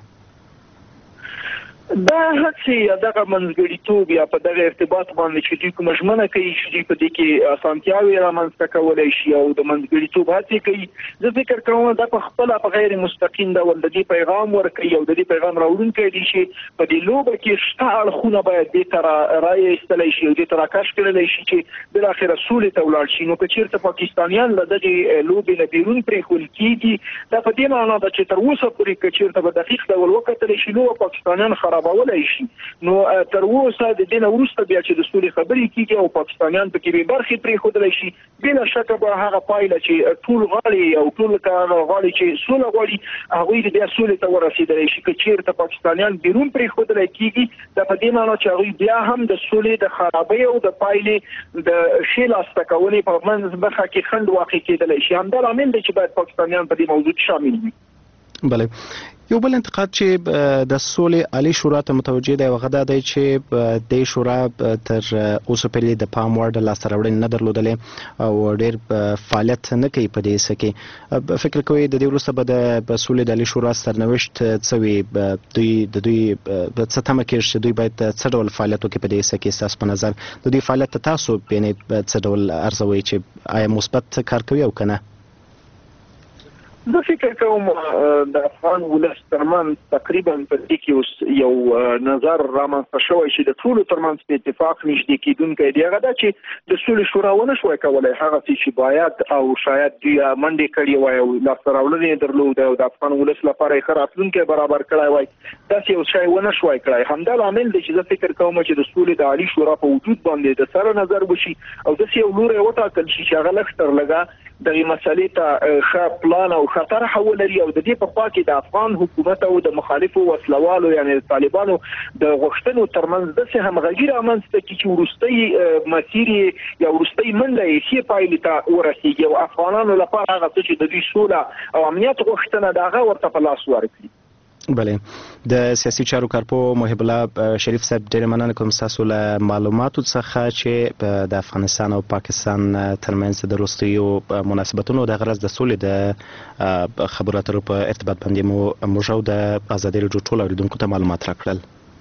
دا هڅې یا دغه منځګړیتوب یا په دغه ارتباط باندې چې دوی کومه ژمنه کوي چې دوی په دې کې اسانتیاوې رامنځته کولی شي او د منځګړیتوب هڅې کوي، زه فکر کوم دا په خپله په غیر مستقیم ډول د دې پیغام ورکوي او د دې پیغام راوړونکی دی چې په دې لوبه کې شته اړخونه باید دې ته رایایستلی شي او دې ته راکش کړلی شي چې بالاخره سولې ته ولاړ شي. نو که چېرته پاکستانیان له دغې لوبې نه بیرون پرېښودل کېږي دا په دې معنا ده چې تر اوسه پورې که چېرته به دقیق ډول وکتلی شي لوبه پاکستانیان خرابولی شي، نو تر اوسه د دې نه وروسته بیا چې د سولې خبرې کېږي او پاکستانیان پکې بې برخې پرېښودلی شي، بلا شکه به هغه پایله چې ټول غواړي او ټول غواړي چې سوله غواړي هغوی د بیا سولې ته ورسېدلی شي. که چېرته پاکستانیان بیرون پرېښودلی کېږي دا په دې معنا چې هغوی بیا هم د سولې د خرابۍ او د پایلې د ښې لاسته کونې په منځ برخه کې خنډ واقع کېدلی شي. همدا لامل دی چې باید پاکستانیان په دې موضوع شامل وي.
بله یو بل انتقاد چې د سولې عالی شورا ته متوجه دی هغه دا دی چې د شورا تر اوسه پورې د پام وړ لاسته راوړنې نه درلودلې او ډېر فعالیت نه کوي په دې حصه کې. فکر کوئ د دې وروسته به د سولې د عالی شورا سرنوشت څه وي؟ دوی څه تمه کېږي چې دوی باید څه ډول فعالیت وکړي په دې حصه کې؟ ستاسو په نظر د دوی فعالیت ته تاسو یعنې څه ډول ارزوئ چې آیا مثبت کار کوي او که نه؟
زه فکر کوم د افغان ولس ترمنځ تقریبا په دې کې اوس یو نظر رامنځته شوی چې د ټولو ترمنځ په اتفاق نږدې کېدونکی دی هغه دا چې د سولې شورا ونه شوی کولی هغه څه چې باید او شاید دوی منډې کړې وای او لاسته راوړنې یې درلودې او د افغان ولس لپاره یې ښه راتلونکی برابر کړی وای، داسې یو شی ونه شوی کړی. همدا لامل دی چې زه فکر کوم چې د سولې د عالي شورا په وجود باندې د سره نظر وشي او داسې یو لوری وټاکل شي چې هغه لږ تر لږه دغه مسلې ته ښه پلان او ښه طرحه ولري او د دې په خوا کې د افغان حکومت او د مخالفو وسلوالو یعنې د طالبانو د غوښتنو ترمنځ داسې همغږي رامنځته کړي چې وروستۍ مسیر یا وروستۍ منډه یې ښې پایلې ته ورسېږي او افغانانو لپاره هغه څه چې د دوی سوله او امنیت غوښتنه د هغه ورته په لاس ورکړي.
بله د سیاسي چارو کارپوه محب الله شریف صاحب ډېره مننه کوم ستاسو له معلوماتو څخه چې د افغانستان او پاکستان ترمنځ د وروستیو مناسبتونو د غرض د سولې د خبرو اترو په ارتباط باندې موږ او د ازادي راډیو ټول اوریدونکو ته معلومات راکړل.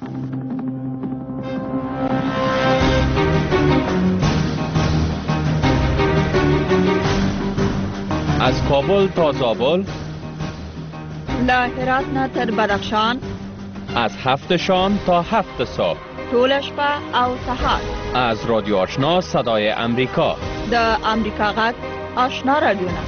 از کابل تا زابل،
له هرات نه تر بدخشان،
از 7 شام تا 7 صبح،
ټول شپه او سهار،
از رادیو آشنا صدای امریکا،
د امریکا غږ آشنا رادیو نه.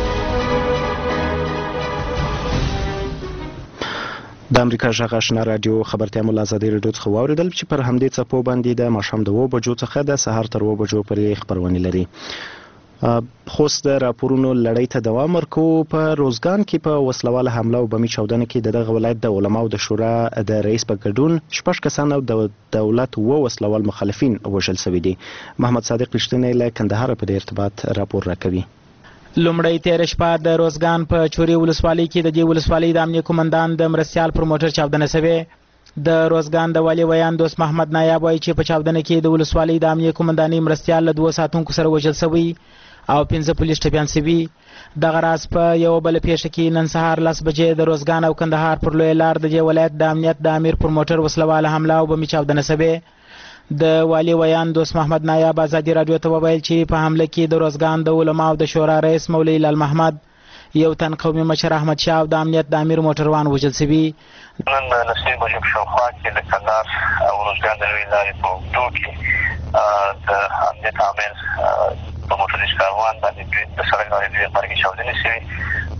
د امریکا غږ آشنا رادیو خبرتیا مو له ازادي راډیو څخه واورېدل چې پر همدې څپو باندې د ماښام د 2 بجو څخه د سهار تر 2 بجو پورې خبرونه لري. خوست د راپورونو لړۍ ته دوام ورکو. په روزګان کې په وسلواله حمله او بمي چاودنه کې دغه ولایت د علماو د شورا د رئیس په ګډون 6 کسان او د دولت و وسلوال مخالفین وژل شوي دي. محمد صادق رښتینی له کندهار په دې ارتباط راپور راکوي.
لومړی تیر شپه د روزګان په چوري ولسوالۍ کې د دې ولسوالۍ د امنیه قومندان د مرستیال پر موټر چاودنه شوې. د روزګان د والي ویان دوست محمد نایاب وایي چې په چاودنه کې د ولسوالۍ د امنیه قومندانۍ مرستیال له 2 ساتونکو سره وژل شوی او 15 پولیس ټپیان شوي. دغه راز په یو بل پیښه کې نن سهار 10 بجې د روزګان او کندهار پر لوی لار د دې ولایت د امنیت د امیر پر موټر وسلواله حمله او بمي چاودنه شوې. د والي ویان دوست محمد نایاب ازادي راډیو ته وویل چې په حمله کې د روزګان د علماو د شورا رئیس مولوي لال محمد، یو تن قومي مشر احمد شاه او د امنیت د امیر موټروان وژل شوي.
نن نسبي بجو شوخوا کې د کندهار او روزګان د لوی لارې په اوږدو کې د امنیت امیر په موټریس کاروان باندې د سړک لارې دوی مرګي چاودنې شوي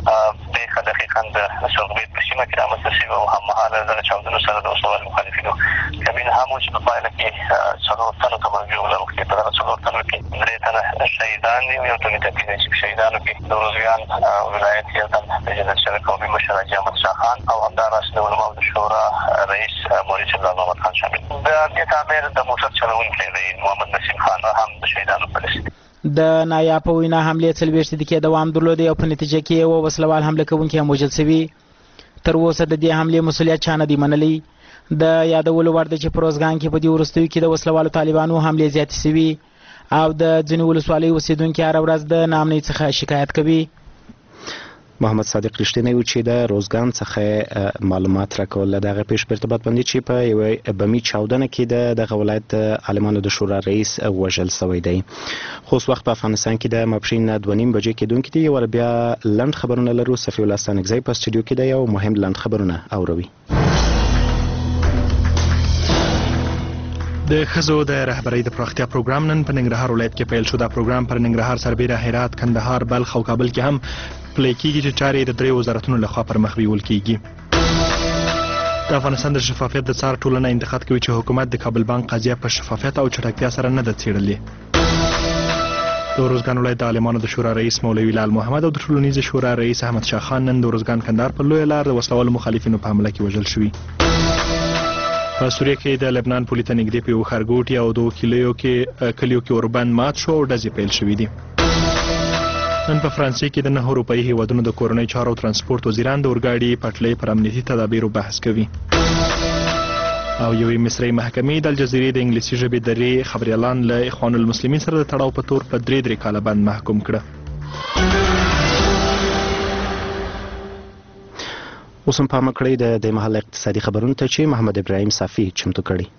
پیښه دقیقاً د سوغبیت په سیمه کې رامنځته شوې او هممهاله دغه چاودنو سره د وسلوال مخالفینو کمین هم و چې په پایله کې 4 تنو ته مرګ ولري. په دغه 4 تنو کې 3 تنه شهیدان دي. یو ټولې تقریبا چې شهیدانو کې د روزګان ولایت یو تن پیژندل شوی قومي مشر حاجي احمد شاه خان او همداراز د علماء د شورا رئیس مولوي صاحب محمد خان شامل. د دې تعبیر د موټر چلوونکی دی محمد نسیم خان هم د شهیدانو په لسته.
د نایاب په وینا حمله 40 دقیقې دوام درلود او په نتیجه کې یو وسلوال حمله کوونکی هم وژل شوی. تر اوسه د دې حمله مسؤلیت چا نه دی منلی. د یادولو وړ ده چې په روزګان کې په دې وروستیو کې د وسلوالو طالبانو حمله زیاتې شوي او د ځینو ولسوالیو اوسیدونکي هره ورځ د ناامنۍ څخه شکایت کوي.
محمد صادق رښتینی و چې د روزګان څخه معلومات راکول د هغه پیښ په ارتباط باندې چې په یو بمي چاودنه کې دغه ولایت عالمانو د شورا رئیس وژل شوی دی. خو اوس وخت په افغانستان کې د ماپښین 2:30 بجې کېدونکي دي. یو بیا لنډ خبرونه لرو. صفي الله ستانکزی په استودیو کې دی او مهم لنډ خبرونه اوروي.
د ښځو د رهبرۍ د پراختیا پروګرام نن په ننګرهار ولایت کې پیل شو. دا پروګرام پر ننګرهار، سربیره، هرات، کندهار، بلخ او کابل کې هم پلی کېږي چې چارې د 3 وزارتونو لخوا پر مخ بیول کېږي. د افغانستان د شفافیت د څار ټولنه انتقاد کوي چې حکومت د کابل بانک قضیه په شفافیت او چټکتیا سره نه ده څېړلې. د روزګان ولایت د عالمانو د شورا رئیس مولوي لال محمد او د ټولنیز شورا رئیس احمد شاه خان نن د روزګان کندهار په لویه لار د وسلوالو مخالفینو په حمله کې وژل شوي. په سوریه کې د لبنان پولې ته نږدې په یو ښارګوټي او 2 کلیو کې اوربند مات شو او ډزې پیل شوي دي. نن په فرانسې کې د 9 اروپایي هیوادونو د کورنۍ چارو او ترانسپورت وزیران د اورګاډي پټلۍ پر امنیتي تدابیرو بحث کوي. او یوې مصري محکمې د الجزیرې د انګلیسي ژبې درې خبریالان له اخوان المسلمین سره د تړاو په تور په 3 کاله بند محکوم کړه. اوس هم پام کړئ د محل اقتصادي خبرونو ته چې محمد ابراهیم صافي چمتو کړي.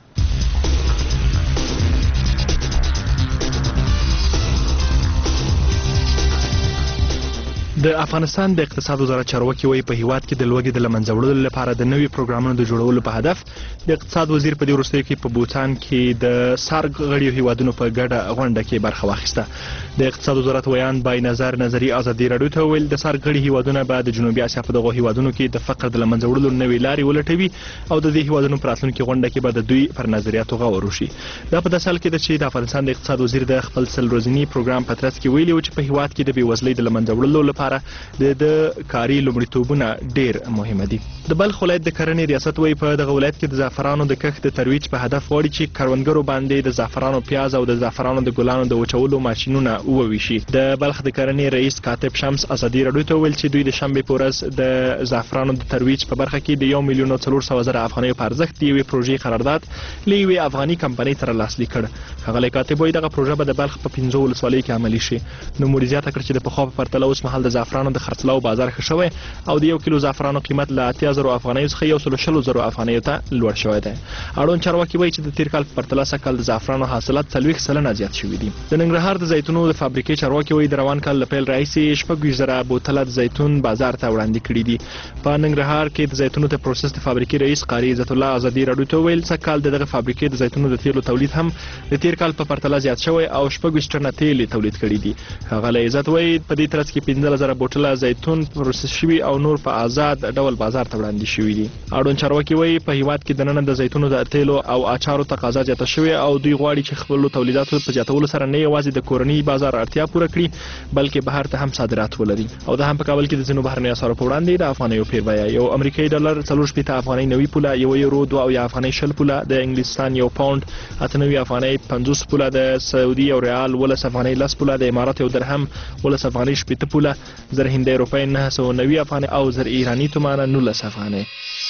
د افغانستان د اقتصاد وزارت چارواکي وایي په هیواد کې د لوږې د له منځه وړلو لپاره د نوي پروګرامونو د جوړولو په هدف د اقتصاد وزیر په دې وروستیو کې په بوتان کې د سارک غړیو هیوادونو په ګډه غونډه کې برخه واخیسته. د اقتصاد وزارت ویان بای نظر نظری ازادي راډیو ته ویل د سارک غړي هیوادونه به د جنوبي اسیا په دغه هیوادونو کې د فقر د له منځه وړلو نوې لارې ولټوي او د دې هیوادونو په راتلونکي غونډه کې به د دوی پر نظریاتو غور وشي. دا په داسې حال کې ده چې د افغانستان د اقتصاد وزیر د خپل 100 ورځني پروګرام په ترڅ کې ویلي و چې په هیواد کې د بېوزلۍ د له منځه وړلو لپاره د کاري لومړیتوبونه ډیر مهمه دي. د بلخ ولایت د کرنې ریاست وایي په دغه ولایت کې د زعفرانو د کښت د ترویج په هدف غواړي چې کروندګرو باندې د زعفرانو پیاز او د زعفرانو د ګلانو د وچولو ماشینونه وویشي. د بلخ د کرنې رئیس کاتب شمس ازادي راډیو ته ویل چې دوی د شنبې په ورځ د زعفرانو د ترویج په برخه کې د 1,400,000 افغانیو په ارزښت د یوې پروژې قرارداد له یوې افغاني کمپنۍ سره لاسلیک کړ. ښاغلی کاتب وایي دغه پروژه به د بلخ په 5 ولسوالیو کې عملي شي. نوموړي زیاته کړه چې د پخوا په پرتله اوس مهال د زعفرانو د خرڅلاو بازار ښه شوی او د 1 کیلو زعفرانو قیمت له 80,000 افغانیو څخه 120,000 افغانیو ته لوړ شوی دی. اړوند چارواکي وایي چې د تیر کال په پرتله سږ کال د زعفرانو حاصلات 40 سلنه زیات شوي دي. د ننګرهار د زیتونو د فابریکې چارواکي وایي د روان کال له پیل راهیسې 26,000 بوتله د زیتون بازار ته وړاندې کړي دي. په ننګرهار کې د زیتونو د پروسس د فابریکې رئیس قاری عزت الله ازادي راډیو ته ویل سږ کال دغه فابریکې د زیتونو د تیلو تولید هم د تیر کال په پرتله زیات شوی او 26 ټنه تیل تولید کړي دي. ښاغلی عزت وایي په دې ترڅ کې 15,000 بوتله زیتون پروسس شوي او نور په آزاد ډول بازار ته وړاندې شوي دي. اړوند چارواکي وایي په هیواد کې دننه د زیتونو د تیلو او اچارو تقاضا زیاته شوې او دوی غواړي چې خپل تولیداتو په زیاتولو سره نه یوازې د کورنۍ بازار اړتیا پوره کړي بلکې بهر ته هم صادرات ولري. او دا هم په کابل کې د ځینو بهرنیو اسعارو په وړاندې د افغانیو پیر بیه یو امریکایي ډالر 4.50 افغانۍ 90 پوله، یو یورو 2 افغانۍ 20 پوله، د انګلستان یو پاوند 98 افغانۍ 50 پوله، د سعودي یو ریال 12 افغانۍ 10 پوله، د امارات یو درهم 12 افغانۍ 80 پوله، زر هندۍ روپۍ 990 افغانۍ او زر ایرانی تومانه 19 افغانۍ.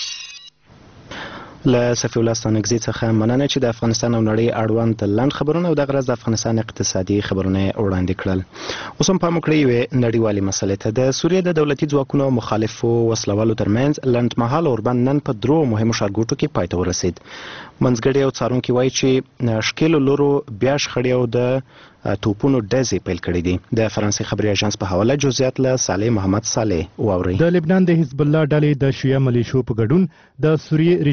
له صفي الله ستانکزي څخه مننه چې د افغانستان او نړۍ اړوند لنډ خبرونه او د غرض د افغانستان اقتصادي خبرونه وړاندې کړل. اوس هم پام وکړئ یوې نړیوالې مسلې ته. د سوریې د دولتي ځواکونو مخالفو وسلوالو ترمنځ لنډمهاله اوربند نن په 3 مهمو ښارګوټو کې پای ته ورسید. منځګړي او څارونکي وایي چې ښکېلو لورو بیا شخړې او د توپونو ډزې پیل کړې دي. د فرانسې خبري اژانس په حواله جزئیات له صالح محمد صالح واوري.
د لبنان د حزب الله ډلې د شیعه ملیشو په ګډون د سوریې رژیم توافق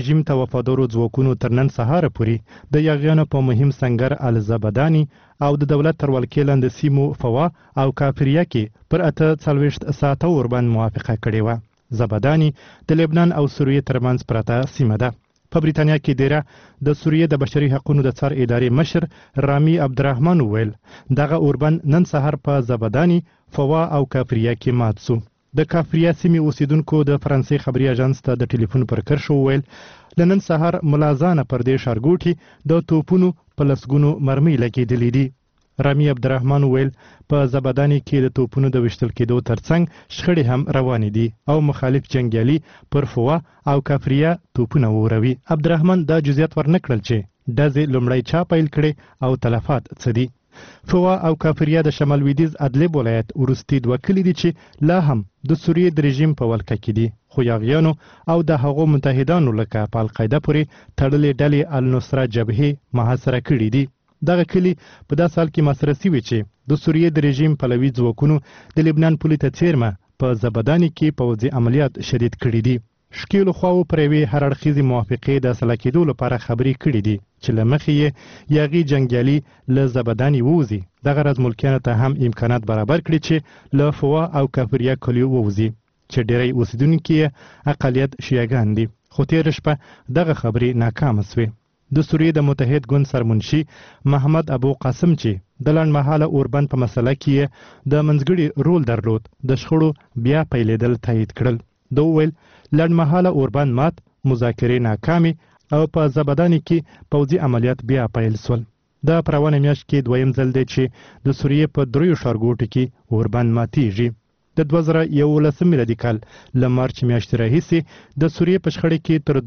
وفادارو ځواکونو تر نن سهار پورې د یاغیانو په مهم سنگر الزبداني او د دولت تر ولکې لاندې سیمو فوا او کافریه کې پر 48 ساعته اوربند موافقه کړې وه. زبداني د لبنان او سوریې ترمنځ پرته سیمه ده. په بریتانیا کې دیره د سوریې د بشري حقوقو د څار ادارې مشر رامي عبدالرحمن وویل دغه اوربند نن سهار په زبداني فوا او کافریه کې مات سو. د کافریه سیمې اوسیدونکو د فرانسې خبري اژانس ته د ټلیفون پر کرښو وویل له نن سهار ملازانه پر دې ښارګوټي د توپونو په لسګونو مرمۍ لګېدلې دي. رامي عبدالرحمن وویل په زبداني کې د توپونو د ویشتل کېدو ترڅنګ شخړې هم روانې دي او مخالف جنګیالي پر فوا او کافریه توپونه ووروي. عبدالرحمن دا جزئیات ورنکړل چې ډزې لومړی چا پیل کړې او تلفات څه دي. فوا او کافریه د شمال لویدیځ ادلب ولایت وروستي دوه کلي دي چې لا هم د سوریې د رژیم په ولکه کې دي خو یاغیانو او د هغو متحدانو لکه په القاعده پورې تړلې ډلې النصره جبهې محاصره کړي دي. دغه کلي په دا سال کې محاصره سوي چې د سوریې د رژیم پلوي ځواکونو د لبنان پولې ته څیرمه په زبداني کې پوځي عملیات شدید کړي دي. شکیلو خواو پر یوې هر اړخیزې موافقې د اصله کېدو لپاره خبرې کړي دي چې له مخې یې یاغي جنګیالي له زبداني ووځي. دغه راز ملکیانو ته هم امکانات برابر کړي چې له فوا او کافریه کلیو ووځي چې ډیری اوسیدونکي یې اقلیت شیعهګان دي. خو تېره شپه دغه خبرې ناکامه سوې. د سوریې د متحد ګوند سرمنشي محمد ابو قاسم چې د لنډمهاله اوربند په مسله کې یې د منځګړي رول درلود د شخړو بیا پیلېدل تایید کړل. ده وویل لنډمهاله اوربند مات، مذاکرې ناکامې او په زبداني کې پوځي عملیات بیا پیل سول. دا په روانه میاشت کې دویم ځل دی چې د سوریې په دریو ښارګوټو کې اوربند ماتیږي. د 2011 میلادي کال له مارچ میاشتې راهیسې د سوریې په شخړې کې تر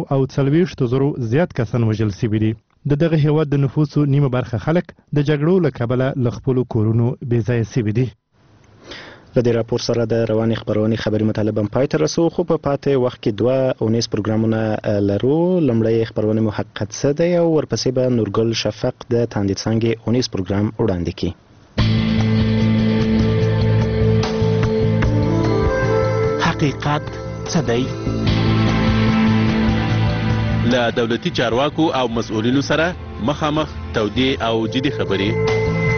240,000 زیات کسان وژل شوي دي. د دغه هیواد د نفوسو نیمه برخه خلک د جګړو له کبله له خپلو کورونو بېځایه شوي دي.
له دې راپور سره د روانې خبرونې خبري مطالب هم پای ته رسو خو په پاتې وخت کې دوه اونیز پروګرامونه لرو. لومړی خبرونه مو حقیقت څه دی او ورپسې به نورګل شفق د تاندې څانګې اونیز پروګرام وړاندې کړي.
حقیقت څه دی؟ له دولتي چارواکو او مسؤلینو سره مخامخ تودې او جدي خبرې.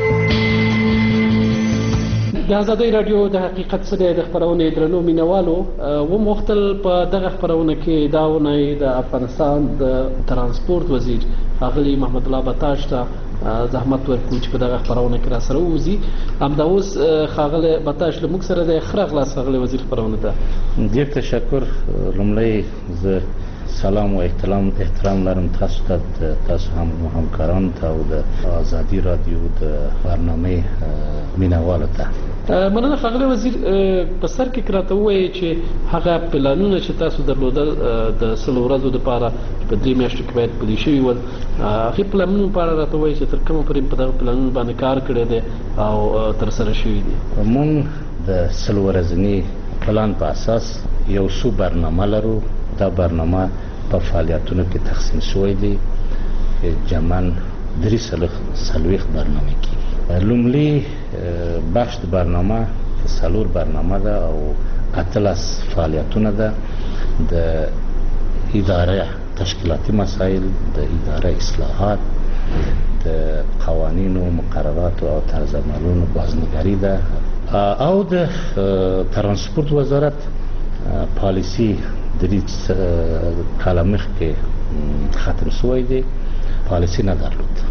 د ازادۍ راډیو د حقیقت څه دی د خپرونې درنو مینوالو وموختل په دغه خپرونه کې دا اونۍ د افغانستان د ترانسپورت وزیر ښاغلي محمد الله بتاش ته زحمت ورکړو چې په دغه خپرونه کې راسره ووځي. همدا اوس ښاغلی بتاش له موږ سره دی. ښه راغلاست ښاغلی وزیر خپرونه ته.
ډېر تشکر. لومړی زه سلام و احترام لرم تاسو ته، تاسو هم همکارانو ته او د ازادي راډیو د برنامې مینوالو ته.
مننه ښاغلی وزیر. په سر کې راته ووایئ چې هغه پلانونه چې تاسو درلودل د 100 ورځو دپاره په 3 میاشتو کې باید پلي شوي ول، هغې پلانونو په اړه راته ووایئ چې تر کومه پورې په دغه پلانونو باندې کار کړی دی او ترسره شوي دي.
مونږ د 100 ورځني پلان په اساس یو څو برنامه لرو. دا برنامه په فعالیتونو کې تقسیم شوی دی. جمعاً 340 برنامه کې لومړی بخش د برنامه 4 برنامه ده او 18 فعالیتونه ده. د اداره تشکیلاتی مسائل، د اداره اصلاحات، د قوانینو مقررات او طرز عملونو بازنگری ده او د ترانسپورت وزارت پالیسی د دې کاله مخکې ختم شوی دی. پالیسی نه درلود.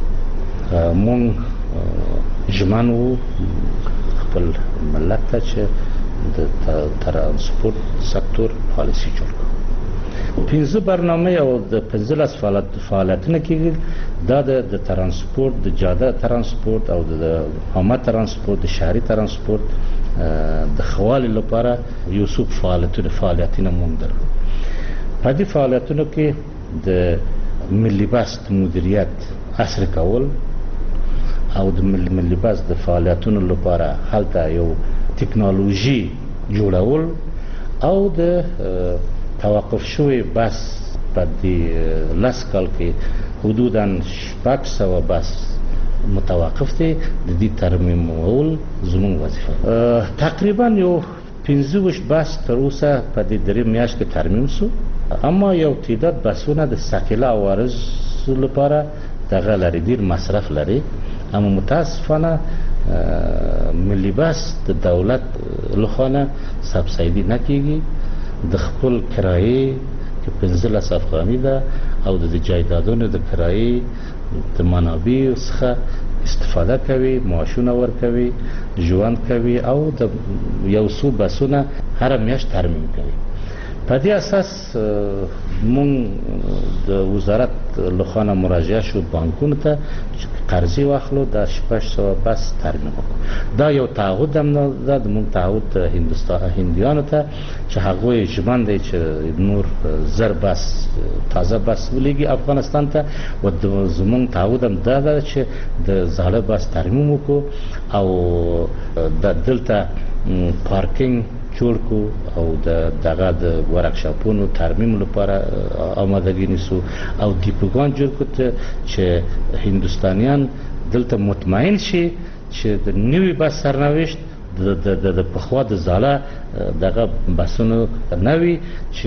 مونږ ژمن وو خپل ملت ته چې د ترانسپورت سکتور پالیسی جوړ کړو. 15 برنامه او د 15 فعالیتونه کېږي. دا د ترانسپورت، د جاده ترانسپورت او د عامه ترانسپورت، د شهري ترانسپورت د خوالي لپاره یو څو فعالیتونه مونږ درلود. په دې فعالیتونو کې د ملي بس مدیریت عصري کول او د ملي بس د فعالیتونو لپاره هلته یو ټکنالوژي جوړول او د توقف شوی بس په دې 10 کال کې حدوداً 600 بس متوقف دي. د دې ترمیمول زموږ وظیفه. تقریبا یو 15 بس تر اوسه په دې 3 میاشت کې ترمیم شو اما یو تعداد بسونه د ثقيله عوارض لپاره دغه لري ډیر مصرف لري. اما متاسفانه ملي بس د دولت لخوا سبسایدي نه کیږي. د خپل کرایې چې 15 افغاني ده او د جایدادونو د کرایې د منابع څخه استفاده کوي، معاشونه ورکوي، ژوند کوي او د یو څو بسونه هر میاشت ترمیم کوي. په دې اساس مونږ د وزارت لخوا مراجعه شو بانکونو ته قرضې واخلو د 600 بس ترمیم وکړو. دا یو تعهد هم ده، مونږ تعهد هندیانو ته چې هغوی ژمن دی چې نور زر بس تازه بس ولیږي افغانستان ته و زمونږ تعهد هم دا ده چې د زاړه بس ترمیم وکړو او دلته پارکینګ جوړ کو او دغه د ورکشاپونو ترمیم لپاره آمادګي نیسو او دیپوګان جوړ کو چې هندستانیان دلته مطمئن شي چې د نوې بس سرنوشت د پخوا د زاله دغه بسونو نوې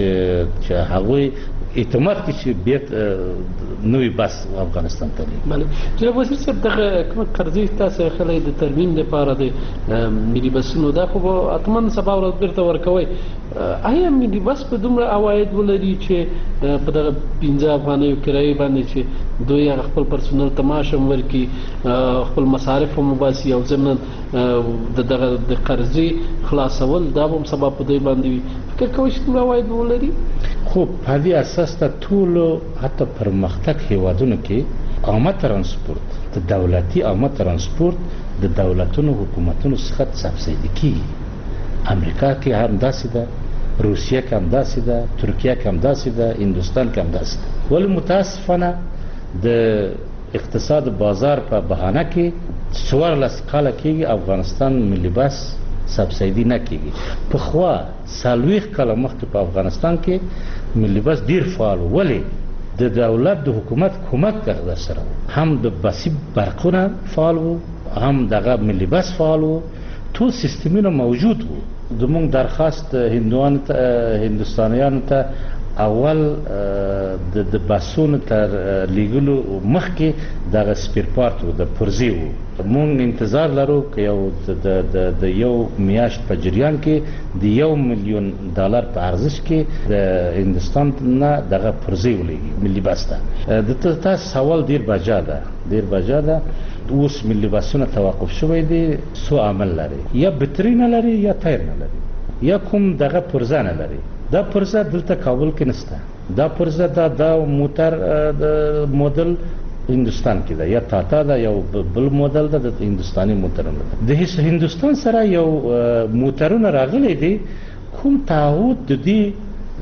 چې هغوی اعتماد کوي چې بیت نوې بس افغانستان ته لګي.
جناب وزیر صاحب دغه کوم قرضې تاسو خلای د ترمیم لپاره د ملي بسونو دا خو اتمن سبا ورځ بیرته ورکوي. آیا ملي بس په دومره عواید ولري چې په دغه 15 افغانیو کرایې باندې چې دوی خپل پرسونل تماشم ورکي، خپل مصارف هم وباسي او ضمن دغه د قرضې خلاصول دا هم سبا په دوی باندې وي؟ فکر کوئ چې دومره عواید ولري؟
خو په دې اساس ته ټولو حتی پرمختګ هیوادونو کې عامه ترانسپورت د دولتي عامه ترانسپورت د دولتونو حکومتونو څخه سبسایدي کیږي. امریکا کې هم داسې ده، روسیه کې هم داسې ده، ترکیه کې هم داسې ده، هندوستان کې هم داسې ده. ولی متاسفانه د اقتصاد بازار په بهانه کې 14 کاله کېږي افغانستان ملي بس سبسایدي نه کیږي. په خوا 40 کاله مخکې په افغانستان کې ملي بس ډیر فعال ولی د دولت د حکومت کومک در سره هم د بسي برقونه فعال وو، هم دغه ملي بس فعال وو، ټول سیستمونه موجود وو. زموږ درخواست هندوستانیانو ته اول د بسونو تر لیګلو مخکې دغه سپیر پارت وو، د پرزي وو. مونږ انتظار لرو که یو د یو میاشت په جریان کې د $1 میلیون په ارزش کې د هندوستان نه دغه پرزي ولېږي ملي بس ته. د تاسو سوال ډیر بجا ده. اوس ملي بسونه توقف شوی دي، څو عامل لري، یا بطري نه لري یا تایر نه لري یا کوم دغه پرزه نه لري. دا پرزه دلته کابل کې نشته. دا پرزه دا موټر د مودل هندوستان کې ده، یا تاتا ده، یو بل مودل ده د هندوستاني موټرونو. د هندوستان سره یو موټرونه راغلي دي، کوم تعهد د دې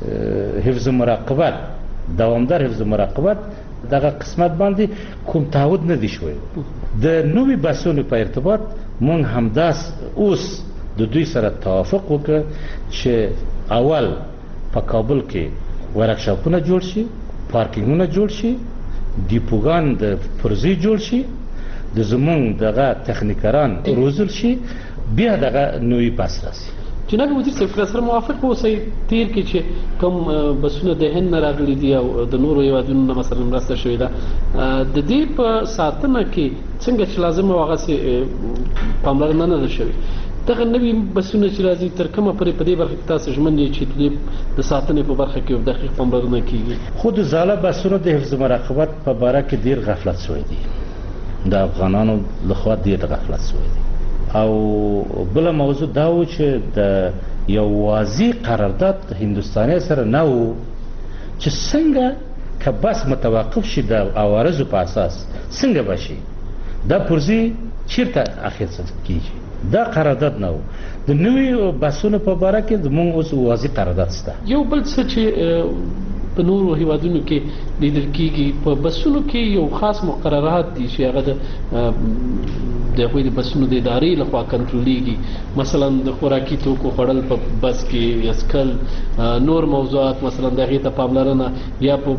حفظ مراقبت دوامدار حفظ مراقبت دغه قسمت باندې کوم تعهد نه دی شوی. د نوې بسونو په ارتباط مونږ همداس اوس د دوی سره توافق وکړ چې اول په کابل کې ورکشاپونه جوړ شي، پارکینګونه جوړ شي، دیپوګان د پرزي جوړ شي، د زمونږ دغه تخنیکران روزل شي، بیا دغه نوې بس راسي.
جناب وزیر صاحب که سره موافق اوسئ تیر کې چې کوم بسونه د هند نه راغلي دي او د نورو هیوادونو نه مثلا مرسته شوې ده، د دې په ساتنه کې څنګه چې لازمه وه هغسې پاملرنه نه ده شوې. دغه نوي بسونه چې راځي تر کومه پورې په دې برخه کې تاسو ژمن یې چې د ساتنې په برخه کې دقیق پاملرنه کیږي؟
خو د زاړه بسونو د حفظ مراقبت په باره کې ډیر غفلت شوی دی، د افغانانو لخوا ډیر غفلت شوی دی. او بل موضوع دا و چې د یو واضح قرارداد هندوستاني سره نه و چې څنګه که بس متوقف شي د عوارضو په اساس څنګه به شي، دا پرزي چیرته اخیستل کیږي. دا قرارداد نه و. د نوې بسونو په باره کې زموږ اوس واضح قرارداد شته.
یو بل څه چې په نورو هیوادونو کې لیدل کیږي، په بسونو کې یو خاص مقررات دي چې هغه د هغوی د بسونو د ادارې لخوا کنټرولیږي. مثلا د خوراکي توکو خوړل په بس کې یا څکل، نور موضوعات مثلا د هغې ته پاملرنه، یا په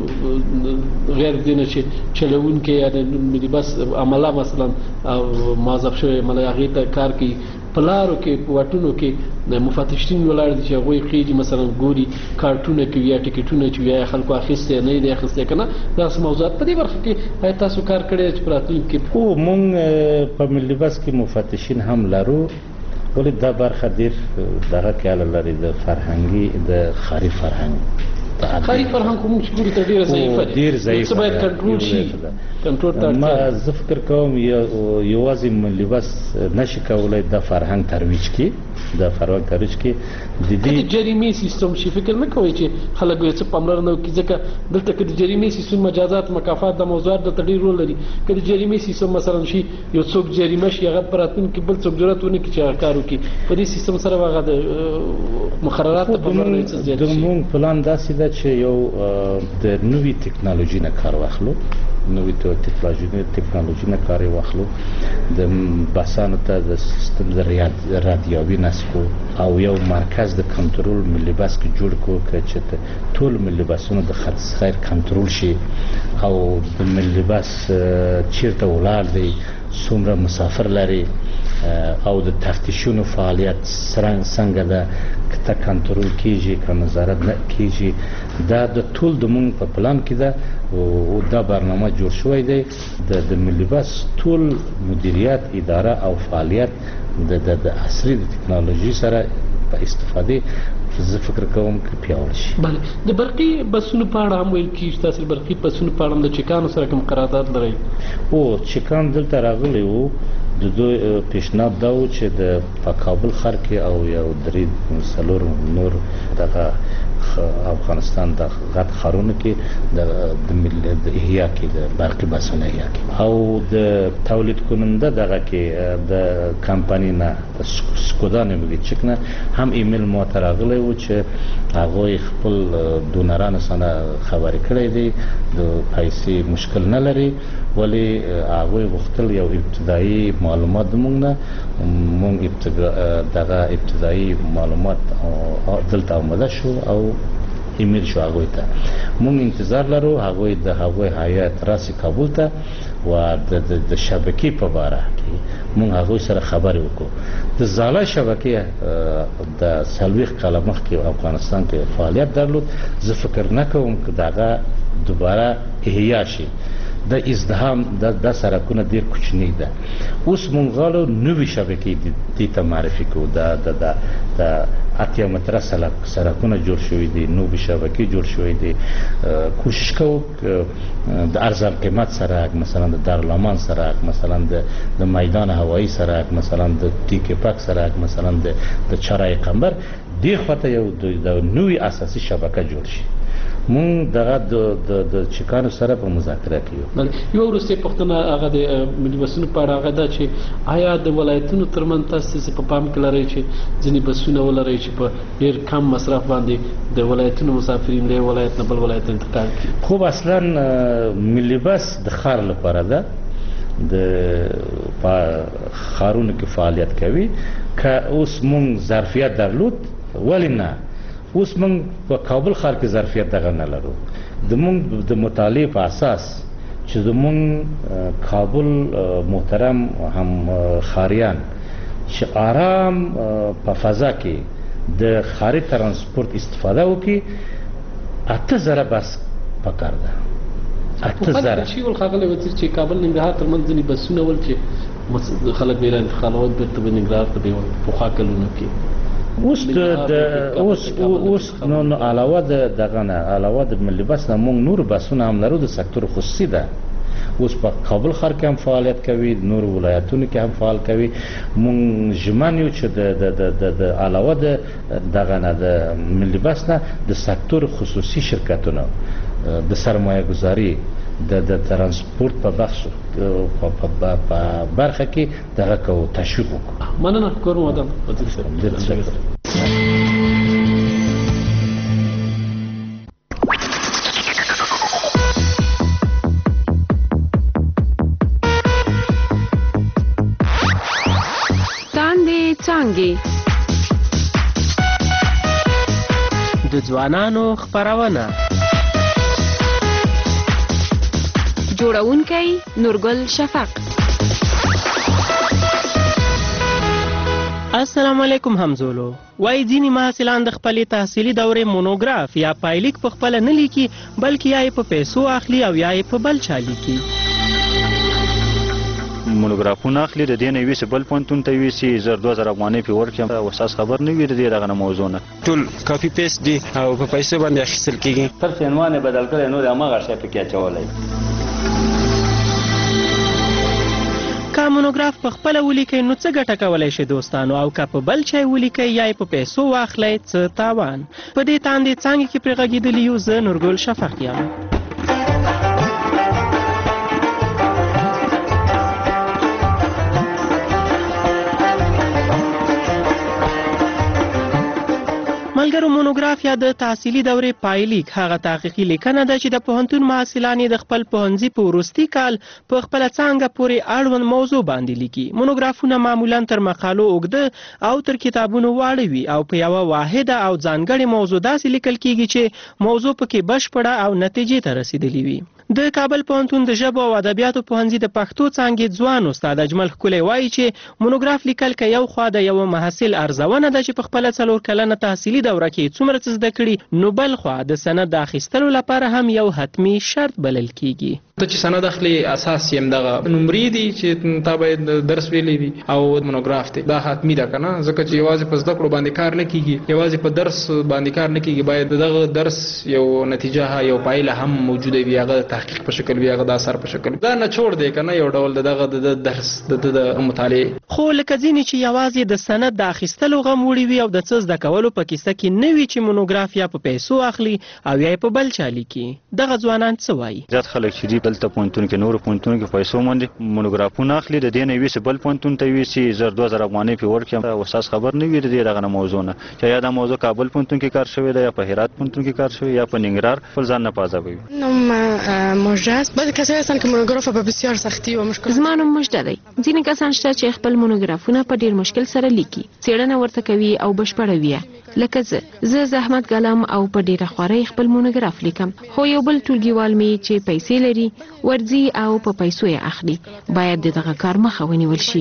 غیر دې نه چې چلوونکی یا د ملي بس عمله مثلا موظف شوی عمله هغې ته کار کوي پلارو کې واټونو کې مفتشین ولاړ دي چې هغه خېږي مثلا ګوري کارتونه کې یا ټیکټونه چې یا خلکو اخیسته نه دي اخیسته کنه دا موضوعات په دې برخه کې تاسو کار کړی چې پراتین کې
او مونږ په ملي بس کې مفتشین هم لرو ولې دا برخه ډیر دغه کال لري د فرهنګي د خاري فرهنګ
خاري فرهنګ کوم چې ګوري ته ډیر ضعیفه دي
ډیر ضعیفه
باید کنټرول شي کنټرول ته
ما زه فکر کوم یوازې ملي بس نشي کولای د فرهنګ ترویج کی د فرهنګ ترویج کی د دې
جریمې سیستم شي فکر نه کوي چې خلک یې څه پاملرنه وکړي ځکه دلته کې د جریمې سیستم مجازات مکافات د موضوعات د ډیر رول لري که د جریمې سیستم مثلا شي یو څوک جریمه شي هغه پراتون کې بل څوک جرأت ونه کوي چې کار وکړي په دې سیستم سره هغه د مقررات په پاملرنه څه زیات شي
مونږ پلان داسې ده چې یو د نوې ټکنالوژي نه کار واخلو نوې ټکنالوژي نه کار واخلو د بسانو ته د سیستم د رادیوي نسکو او یو مرکز د کنټرول ملي بس کې جوړ کو چې ټول ملي بسونو د خط خیر کنټرول شي او د ملي بس چیرته ولاړ دی څومره مسافر لري او د تفتیشونو فعالیت څنګه ده که کنټرول کیږي که نظارت نه کیږي دا د ټول د مونږ په پلان کې ده او دا برنامه جوړ شوی دی د ملي بس ټول مدیریت اداره او فعالیت د عصري ټکنالوژي سره په استفاده زه فکر کوم چې پیاوړ شي.
بله د برقي بسونو په اړه هم ویل کېږي تاسو برقي بسونو په اړه د چیکانو سره کوم قرارداد لرئ؟
او چیکان دلته راغلی وو د دوی پیشنهاد دا و چې د کابل ښار کې او یو درې څلور نور دغه افغانستان د غټ ښارونو کې د احیا کې د برقي بسونو احیا کې او د تولید کننده دغه کې د کمپنۍ نه سکودا نومېږي چکنه هم ایمیل مو ته راغلی و چې هغوی خپل دونرانو سره خبرې کړې دي د پیسې مشکل نه لري ولی هغوی غوښتل یو ابتدایي معلومات موږ نه موږ دغه ابتدایي معلومات دلته آماده شو او ایمیل شو هغوی ته موږ انتظار لرو هغوی د هغوی هیات راسي کابل ته و د شبکې په باره کې موږ هغوی سره خبرې وکړو د زاله شبکې د 40 کاله مخکې افغانستان کې فعالیت درلود زه فکر نه کوم چې دغه دوباره احیا شي د ازدحام د سرکونه ډیر کوچنی ده اوس مونږ غواړو نوې شبکې دې ته معرفي کوو د اتیا متره سرکونه جوړ شوي دي نوې شبکې جوړ شوي دي کوشش کوو د ارزان قیمت سرک مثلا د دارالامان سرک مثلا د میدان هوایی سرک مثلا د تیکه پاک سرک مثلا د چرای قمبر دې خواته یو د نوې اساسي شبکه جوړ شي مونږ دغه د چیکانو سره په مذاکره کې
یو وروستۍ پوښتنه هغه د ملي بسونو په اړه هغه ده چې آیا د ولایتونو ترمنځ تاسو په پام کې لرئ چې ځینې بسونه ولرئ چې په ډېر کم مصرف باندې د ولایتونو مسافرین له ولایت نه بل ولایت انتقال کړي؟
خوب اصلا ملي بس د ښار لپاره ده د ښارونو کې فعالیت کوي که اوس مونږ ظرفیت درلود ولې نه اوس موږ په کابل ښار کې ظرفیت دغه نه لرو د موږ د مطالعې په اساس چې زموږ کابل محترم هم ښاریان چې آرام په فضا کې د ښاري ترانسپورت استفاده وکړي 8000 بس پکار ده 8000
شي ول خاغله وتر چې کابل ننګرهار ترمنځ ځینې بسونه ول چې خلک بیرته انتقالول بیرته ننګرهار ته به په خاکلونو کې اوس
نو علاوه دغه نه علاوه د ملي بس نه موږ نور بسونه هم لرو د سکتور خصوصي ده اوس په کابل ښار کې هم فعالیت کوي نور ولایتونو کې هم فعال کوي موږ ژمن یو چې د علاوه دغه نه د ملي بس نه د سکتور خصوصي شرکتونو د سرمایه گذاري د ترانسپورت په بخش په برخه کې دغه کو تشویق وکړو.
مننه کوم ودان
تاندې څانګې
د ځوانانو خبرونه
جوړونکی نورګل شفق
السلام علیکم همزولو. وای ځینې محصلان د خپلې تحصیلي دورې مونوګراف یا پایلیک په خپله نه لیکي بلکې یا یې په پیسو اخلي او یا یې په بل چا لیکي.
مونوګرافونه اخلي د دې نه یوسي بل پوهنتون ته یوسي 1000 افغانۍ پرې ورکړي او اساس خبر نه وي د دې دغه نه موضوع نه
ټول کاپي پیسټ دي او په پیسو باندې اخیستل کېږي.
صرف عنوان یې بدل کړی نور هماغه شی پکې اچولی.
که مونوګراف په خپله ولیکئ نو څه ګټه کولی شي دوستانو، او که په بل چای ولیکئ یا یې په پیسو واخلئ څه تاوان. په دې تاندې څانګې کې پرې غږېدلي یو زه نورګل شفق یم. ملګرو، مونوګراف یا د تحصیلي دورې پایلیک هغه تحقیقي لیکنه ده چې د پوهنتون محصلان د خپل پوهنځي په وروستي کال په خپله څانګه پورې اړوند موضوع باندې لیکي. مونوګرافونه معمولا تر مقالو اوږده او تر کتابونو واړه وي او په یوه واحده او ځانګړې موضوع داسې لیکل کیږي چې موضوع پکې بشپړه او نتیجې ته رسیدلې وي. د کابل پوهنتون د ژبو او ادبیاتو پوهنځي د پښتو څانګې ځوان استاد اجمل ښکلی وایي چې مونوګراف لیکل که یو خوا د یوه محصل ارزونه ده چې په خپله 4 کلنه تحصیلي دوره کې څومره څه زده کړي، نو بل خوا د سند اخیستلو لپاره هم یو حتمي شرط بلل کیږي.
ته چې سند اخلي اساس یې همدغه نمرې دي چې تا باید درس ویلی وي او مونوګراف دی، دا حتمي ده که نه، ځکه چې یوازې په زده کړو باندې کار نه کیږي، یوازې په درس باندې کار نه کیږي، باید دغه درس یو نتیجه یو پایله هم موجوده وي، هغه تحقیق په شکل وي، هغه د اثر په شکل. دا نچوړ دی که نه یو ډول دغه د درس د مطالعې.
خو لکه ځینې چې یوازې د سند د اخیستلو غم وړي وي او د څه زده کولو په کیسه کې نه وي چې مونوګراف یا په پیسو اخلي او یا په بل چا لیکي، دغه ځوانان څه وایي؟
زیات خلک چې دي دلته پوهنتون کې نورو پوهنتونو کې پیسو باندې مونوګرافونه اخلي، د دې نه یوسي بل پوهنتون ته یوسي 1000 افغانۍ پرې ورکړي او اساس خبر نه وي د دې دغه نه موضوع نه چې یا دا موضوع کابل پوهنتون کې کار شوی ده یا په هرات پوهنتون کې کار شوی یا په ننګرهار خپل ځان نه پازابوي.
زما نوم مجده دی. ځینې کسان شته چې خپل مونوګرافونه په ډیر مشکل سره لیکي، څېړنه ورته کوي او بشپړه وي. لکه زه زحمت ګالم او په ډیره خوارۍ خپل مونوګراف لیکم، خو یو بل ټولګیوال مې چې پیسې لري ورځي او په پیسو یې اخلي. باید دغه کار مخه ونیول شي.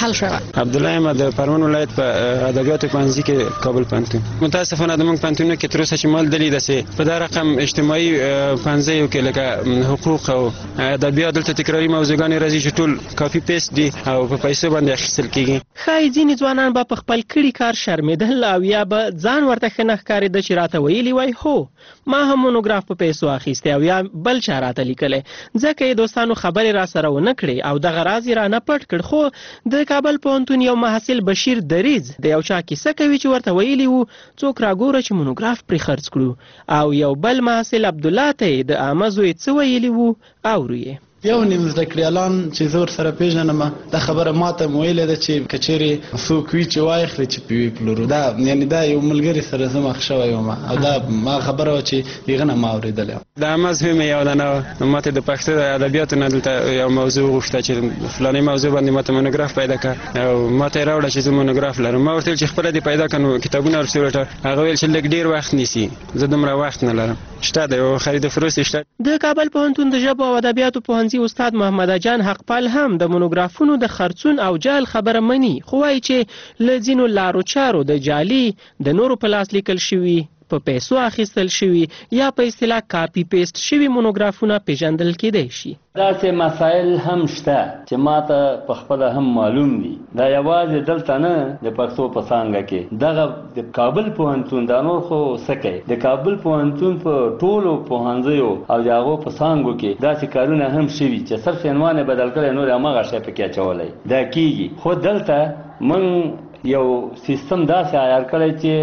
عبدالله یم د پروان ولایت په ادبیاتو پوهنځي کې کابل پوهنتون. متاسفانه د موږ پوهنتونونو کې تر اوسه چې مال دلی داسې په دا رقم اجتماعي پوهنځیو کې لکه حقوق او ادبیات دلته تکراري موضوعګانې راځي چې ټول کاپي پیسټ دي او په پیسو باندې اخیستل کېږي.
ښایي ځینې ځوانان به په خپل کړي کار شرمېدل او یا به ځان ورته ښه نه ښکارېده چې راته ویلي وای هو ما هم مونوګراف په پیسو اخیستی او یا بل چا راته لیکلی، ځکه یې دوستانو خبرې را سره ونه کړې او دغه راز یې رانه پټ کړ. خو د کابل پوهنتون یو محصل بشیر دریز د یو چا کیسه کوي چې ورته ویلي وو څوک راګوره چې مونوګراف پرې خرڅ کړو، او یو بل محصل عبدالله ته یې د عامه زوی څه ویلي وو اورو یې.
یو نیم زده کړیالان چې زه ورسره پیژنم دا خبره ماته م ویلې ده چې که چیرې څوک وي چې واخلي چې پې پلورو، دا یعنې دا یو ملګري سره زه مخ شوی وم او دا ما خبره وه چې هغه نه ما اورېدلې وه.
د عامه زوی مې یو دانه ماته د پښتو د ادبیاتو نه دلته یو موضوع غوښته چې فلاني موضوع باندې ماته مونوګراف پیدا کړه او ماته یې راوړه چې زه مونوګراف لرم. ما ورته ویل چې خپله دې پیدا کړه نو کتابونه ورسولټه. هغه ویل چې لږ ډېر وخت نیسي، زه دومره وخت نه لرم. شته د یو خرید فروش شته.
د کابل پوهنتون د ژبو او ادبیاتو پوهنځي استاد محمد جان حقپال هم د مونوګرافونو د خرڅون او جعل خبره مني، خو وایي چې له ځینو لارو چارو د جعلي د نورو په لاس لیکل شوي، په پیسو اخیستل شوي یا په اصطلاح کاپي پیسټ شوي مونوګرافونه پیژندل کېدای شي.
داسې مسایل هم شته چې ماته په خپله هم معلوم دي. دا یوازې دلته نه د پښتو په څانګه کې، دغه د کابل پوهنتون دا نور خو څه کوي، د کابل پوهنتون په ټولو پوهنځیو او د هغو په څانګو کې داسې کارونه هم شوي چې صرف عنوان یې بدل کړی نور هماغه شی پکې اچولی. دا کېږي، خو دلته موږ یو سیستم داسې عیار کړی چې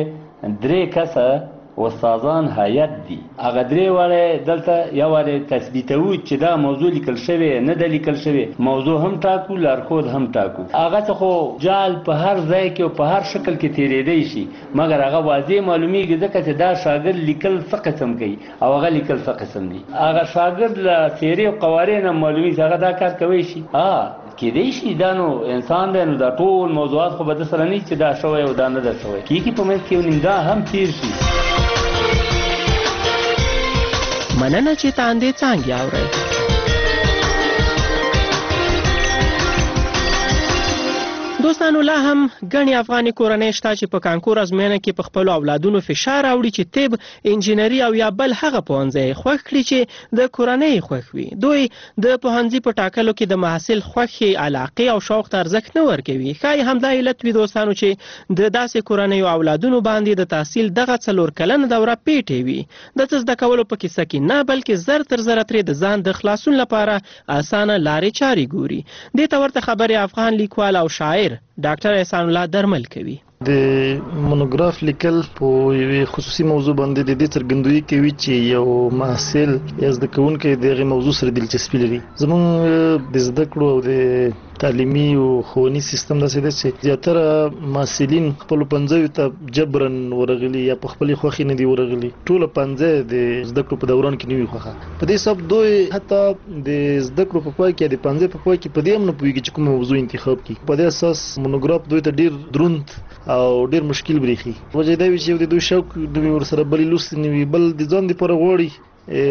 3 کسه استادان هیئت دي، هغه 3 واړه دلته یو واره تثبیتوي چې دا موضوع لیکل شوی نه د لیکل شوی، موضوع هم ټاکو، لارښود هم ټاکو. هغه ته خو جعل په هر ځای کې او په هر شکل کې تېرېدی شي، مګر هغه واضح معلومیږي ځکه چې دا شاګرد لیکل څه قسم کوي او هغه لیکل څه قسم دي. هغه شاګرد له څېرې او قوارې نه معلومیږي هغه دا کار کوی شي. کېدای شي دا نو انسان دی، نو دا ټول موضوعات خو به د سره نه چې دا شوی او دا نه ده شوی، کېږي په منځ کې یو نیم دا هم تېر شي.
مننه چې تاندې څانګې اورئ. دوستانو لا هم ګڼې افغاني کورنۍ شته چې په کانکور ازموینه کې په خپلو اولادونو فشار راوړي چې طب، انجینري او یا بل هغه پوهنځی خوښ کړي چې د کورنۍ خوښ وي. دوی د پوهنځي په ټاکلو کې د محصل خوښې، علاقې او شوق ته ارزښت نه ورکوي. ښایي همدا علت وي دوستانو چې د داسې کورنیو اولادونو باندې د تحصیل دغه 4 کلنه دوره پیټې وي. د څه زده کولو په کیسه کې نه، بلکې زر تر زره ترې د ځان د خلاصون لپاره اسانه لارې چارې ګوري. دې ته ورته خبرې افغان لیکوال او شاعر ډاکټر احسان الله درمل کوي.
د مونوګراف لیکل په یوې خصوصي موضوع باندې د دې څرګندوي کوي چې یو محصل یا زده کوونکی دغه موضوع سره دلچسپي لري. زموږ د زده کړو او د تعلیمي او ښوونیز سیستم داسې دی چې زیاتره محصلین خپلو پنځیو ته جبرن ورغلي یا په خپلې خوښې نه دي ورغلي. ټوله پنځه د زده کړو په دوران کې نه وي خوښه. په دې سبب دوی حتی د زده کړو په پای کې د پنځه په پای کې په دې هم نه پوهېږي چې کومه موضوع انتخاب کړي. په دې اساس مونوګراف دوی ته ډېر دروند او ډېر مشکل بریښي. وجه دا وي چې د دوی شوق د ورسره بلې لوستې نه وي، بل د ځان دپاره غواړي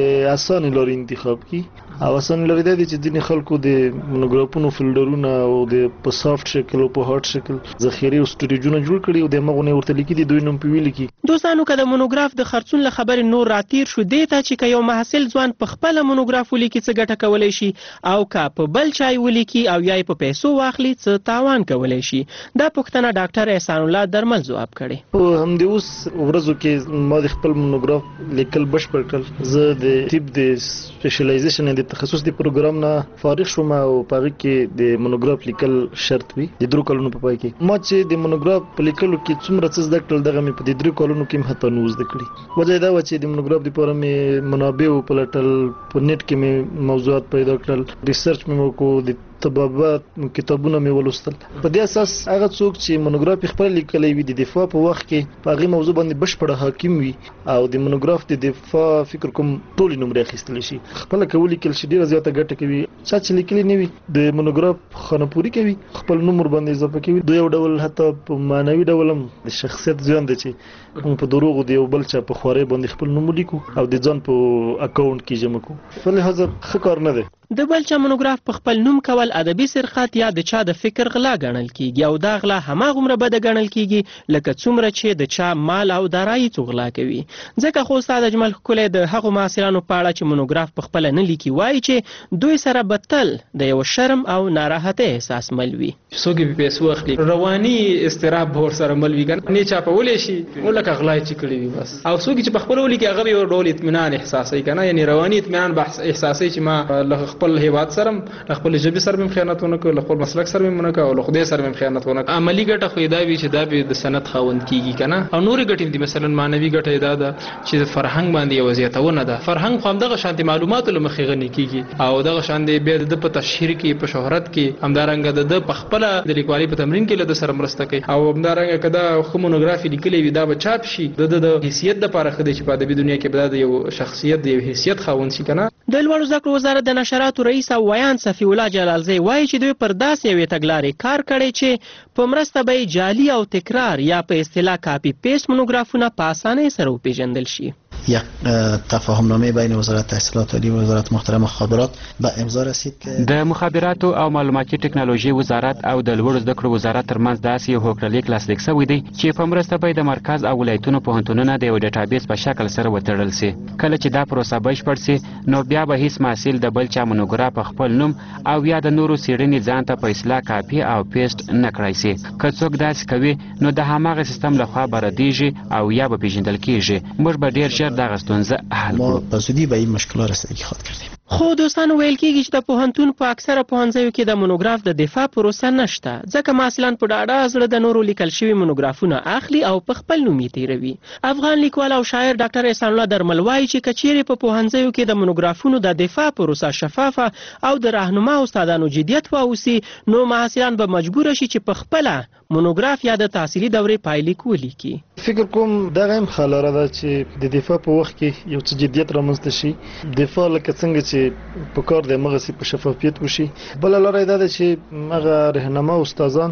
اسانه لارې انتخاب کړي. او اسانه لارې دا دي چې ځینې خلکو د مونوګرافونو فلډرونه او د په سافت شکل او په هارد شکل ذخیرې او سټوریجونه جوړ کړي او د همغو نه ورته لیکي دي دوی نوم پې ولیکي.
دوستانو که د مونوګراف د خرڅون له خبرې نور راتیر شو دې ته چې که یو محصل ځوان په خپله مونوګراف ولیکي څه ګټه کولی شي، او که په بل چای ولیکي او یا یې په پیسو واخلي څه تاوان کولی شي. دا پوښتنه ډاکټر احسان الله درمل ځواب کړی.
په همدې اوس ورځو کې ما د خپل مونوګراف لیکل بشپړ کړل. زه د طب د سپیشلایزیشن د تخصص د پروګرام نه فارغ شوم او په هغې کې د مونوګراف لیکل شرط وي د 3 کلونو په پای کې. ما چې د مونوګراف په لیکلو کې څومره څه زده کړل دغه مې په د 3 کلونو کې هم حتی نه زده کړي. وجه دا وه چې د مونوګراف دپاره مې منابع وپلټل، په نیټ کې مې موضوعات پیدا کړل، ریسرچ مې وکړو، د طبابت کتابونه مې ولوستل. په دې اساس هغه څوک چې مونوګراف خپل لیکلی وي د دفاع په وخت کې په هغې موضوع باندې بشپړه حاکم وي او د مونوګراف د دفاع فکر کوم ټولې نمرې اخیستلی شي. خپله که ولیکل شي ډېره زیاته ګټه کوي. چا چې لیکلي نه وي د مونوګراف خانهپوري کوي، خپل نوم ورباندې اضافه کوي. دوی یو ډول حتی په معنوي ډول هم د شخصیت زیان دی چې موږ په دروغو د یو بل چا په خوارۍ باندې خپل نوم ولیکو او د ځان په اکاونټ کې جمع کړو. په لحاظه ښه کار نه دی.
د بل چا مونوګراف په خپل نوم کول ادبي سرقت یا د چا د فکر غلا ګڼل کیږي، او دا غلا هماغومره بده ګڼل کیږي لکه څومره چې د چا مال او دارایي غلا کوي. ځکه خو استاد اجمل ښکلی د هغو محصلانو په اړه چې مونوګراف په خپله نه لیکي وایي چې دوی سره به تل د یو شرم او ناراحتۍ احساس مل وي.
څوک یې پیسو اخلي، رواني اضطراب به ورسره مل وي، نه چاپولی شي لکه غلا یې چې کړي وي بس. او څوک چې په خپله ولیکي هغه به یو ډول اطمینان احساسوي که نه، یعنې رواني اطمینان به احساسوي چې ما خپل هیواد سره له خپل ژبې سره هم خیانت ونه کړو، له خپل مسلک سره هم ونه کړو، او له خدای سره هم خیانت ونه کړو. عملي ګټه خو دا وي چې دا به د سند خاوند کیږي که نه، او نورې ګټې دي. مثلا معنوي ګټه دا ده چې فرهنګ باندې یوه زیاتونه ده. فرهنګ خو همدغه شانتې معلوماتو له مخې غني کیږي او دغه شانتې بیا د ده په تشهیر کې، په شهرت کې، همدارنګه د ده په خپله د لیکوالۍ په تمرین کې له ده سره مرسته کوي. او همدارنګه که دا ښه مونوګراف لیکلی وي دا به چاپ شي، د حیثیت دپاره ښه دی چې په ادبي دنیا کې به دا د یو شخصیت د یو حیثیت خاوند شي که نه.
د لوړو زده کړو وزارت د نشراتو رئیس او ویاند صفي الله جلالزی وایي چې دوی پر داسې یوې تګلارې کار کړی چې په مرسته به یې جعلي او تکرار یا په اصطلاح کاپي پیسټ مونوګرافونه په اسانۍ سره وپېژندل شي.
یک تفاهم نامه بین وزارت تحصیلات عالی و وزارت محترم مخابرات به امضا رسید که
د مخابراتو او معلوماتي ټکنالوژي وزارت او د لوړو زده کړو وزارت ترمنځ داسې یو هوکړلیک لاسلیک شوی دی چې په مرسته به د مرکز او ولایتونو پوهنتونونه د یو ډیټابیس په شکل سره وتړل شي. کله چې دا پروسه بشپړ شي نو بیا به هیڅ محصل د بل چا مونوګراف په خپل نوم او یا د نورو څېړنې ځان ته په اصطلاح کاپي او پیسټ نه کړای شي. که څوک داسې کوي نو د هماغه سیستم لخوا به ردیږي او یا به پیژندل کیږي. موږ به ډیر ژر دغه ستونزه حل
کړو. ما په زودی به این مشکلات رسیدگی خواهد کردیم.
خو دوستانو ویل کېږي چې د پوهنتون په اکثره پوهنځیو کې د مونوګراف د دفاع پروسه نشته، ځکه محصلان په ډاډه زړه د نورو لیکل شوي مونوګرافونه اخلي او په خپل نوم یې تیروي. افغان لیکوال او شاعر ډاکټر احسان الله درمل وایي چې که چیرې په پوهنځیو کې د مونوګرافونو د دفاع پروسه شفافه او د راهنما استادانو جدیت واوسي نو محصلان به مجبور شي چې په خپله مونوګراف یا د تحصیلي دورې پایلیک ولیکي.
فکر کوم دغه هم ښه لاره ده چې د دفاع په وخت کې یو څه جدیت رامنځته شي. دفاع لکه څنګه چې په کار د همغسې په شفافیت وشي. بله لاره یې دا ده چې هغه رهنما استادان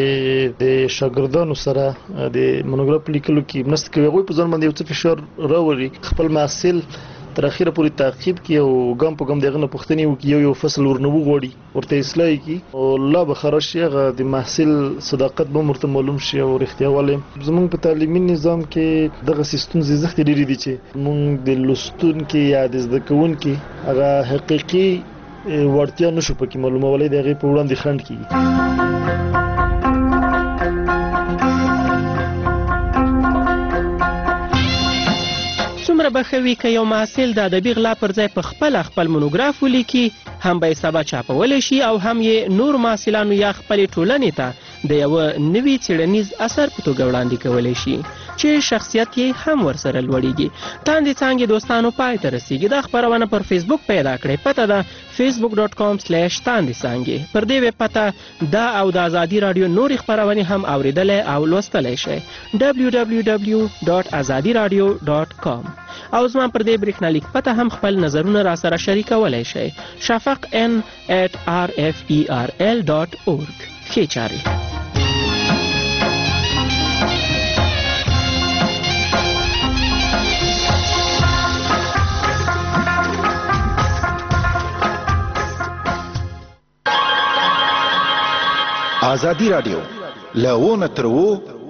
چې د شاګردانو سره د مونوګراف لیکلو کې مرسته کوي هغوی په ځان باندې یو څه فشار راولي، خپل محصل تر اخیره پورې تعقیب کی او ګام په ګام دغه نه پوښتنې وکړي یو فصل ورنوو غوړي ورته اصلاح کی او الله به خرج شي هغه د محصل صداقت به مرته معلوم شي او اختیاواله زمونږ په تعلیمي نظام کې دغه ستونزې زښت ډېری دي چې مونږ د لوستونکو یا د زده کوونکو هغه حقيقي ورتیا نشو پکې معلومولای دغه په وړاندې خند کیږي.
څومره بخوي که یو محصل د ادبي غلا پر ځای په خپل مونوګراف ولیکي هم به سبا چاپولی شي او هم یې نور محصلانو یا خپل ټولنې ته د یو نوي څېړنیز اثر په توګه وړاندې کولی شي چې شخصیت یې هم ورسره لوړیږي. تاندې څانګې دوستانو پای ته رسیږي. دا خپرونه پر فیسبوک پیدا کړئ. پته ده facebook.com/تاندې څانګې. پر دې ویب پته دا او د ازادي راډیو نورې خپرونې هم اوریدلی او لوستلی شئ. www.azadiradio.com. او زما پر دې برېښنالیک پته هم خپل نظرونه را سره شریکولی شئ. shafaqn@rferl.org. ښې چارې.
ازادي راډیو له 9 تر 10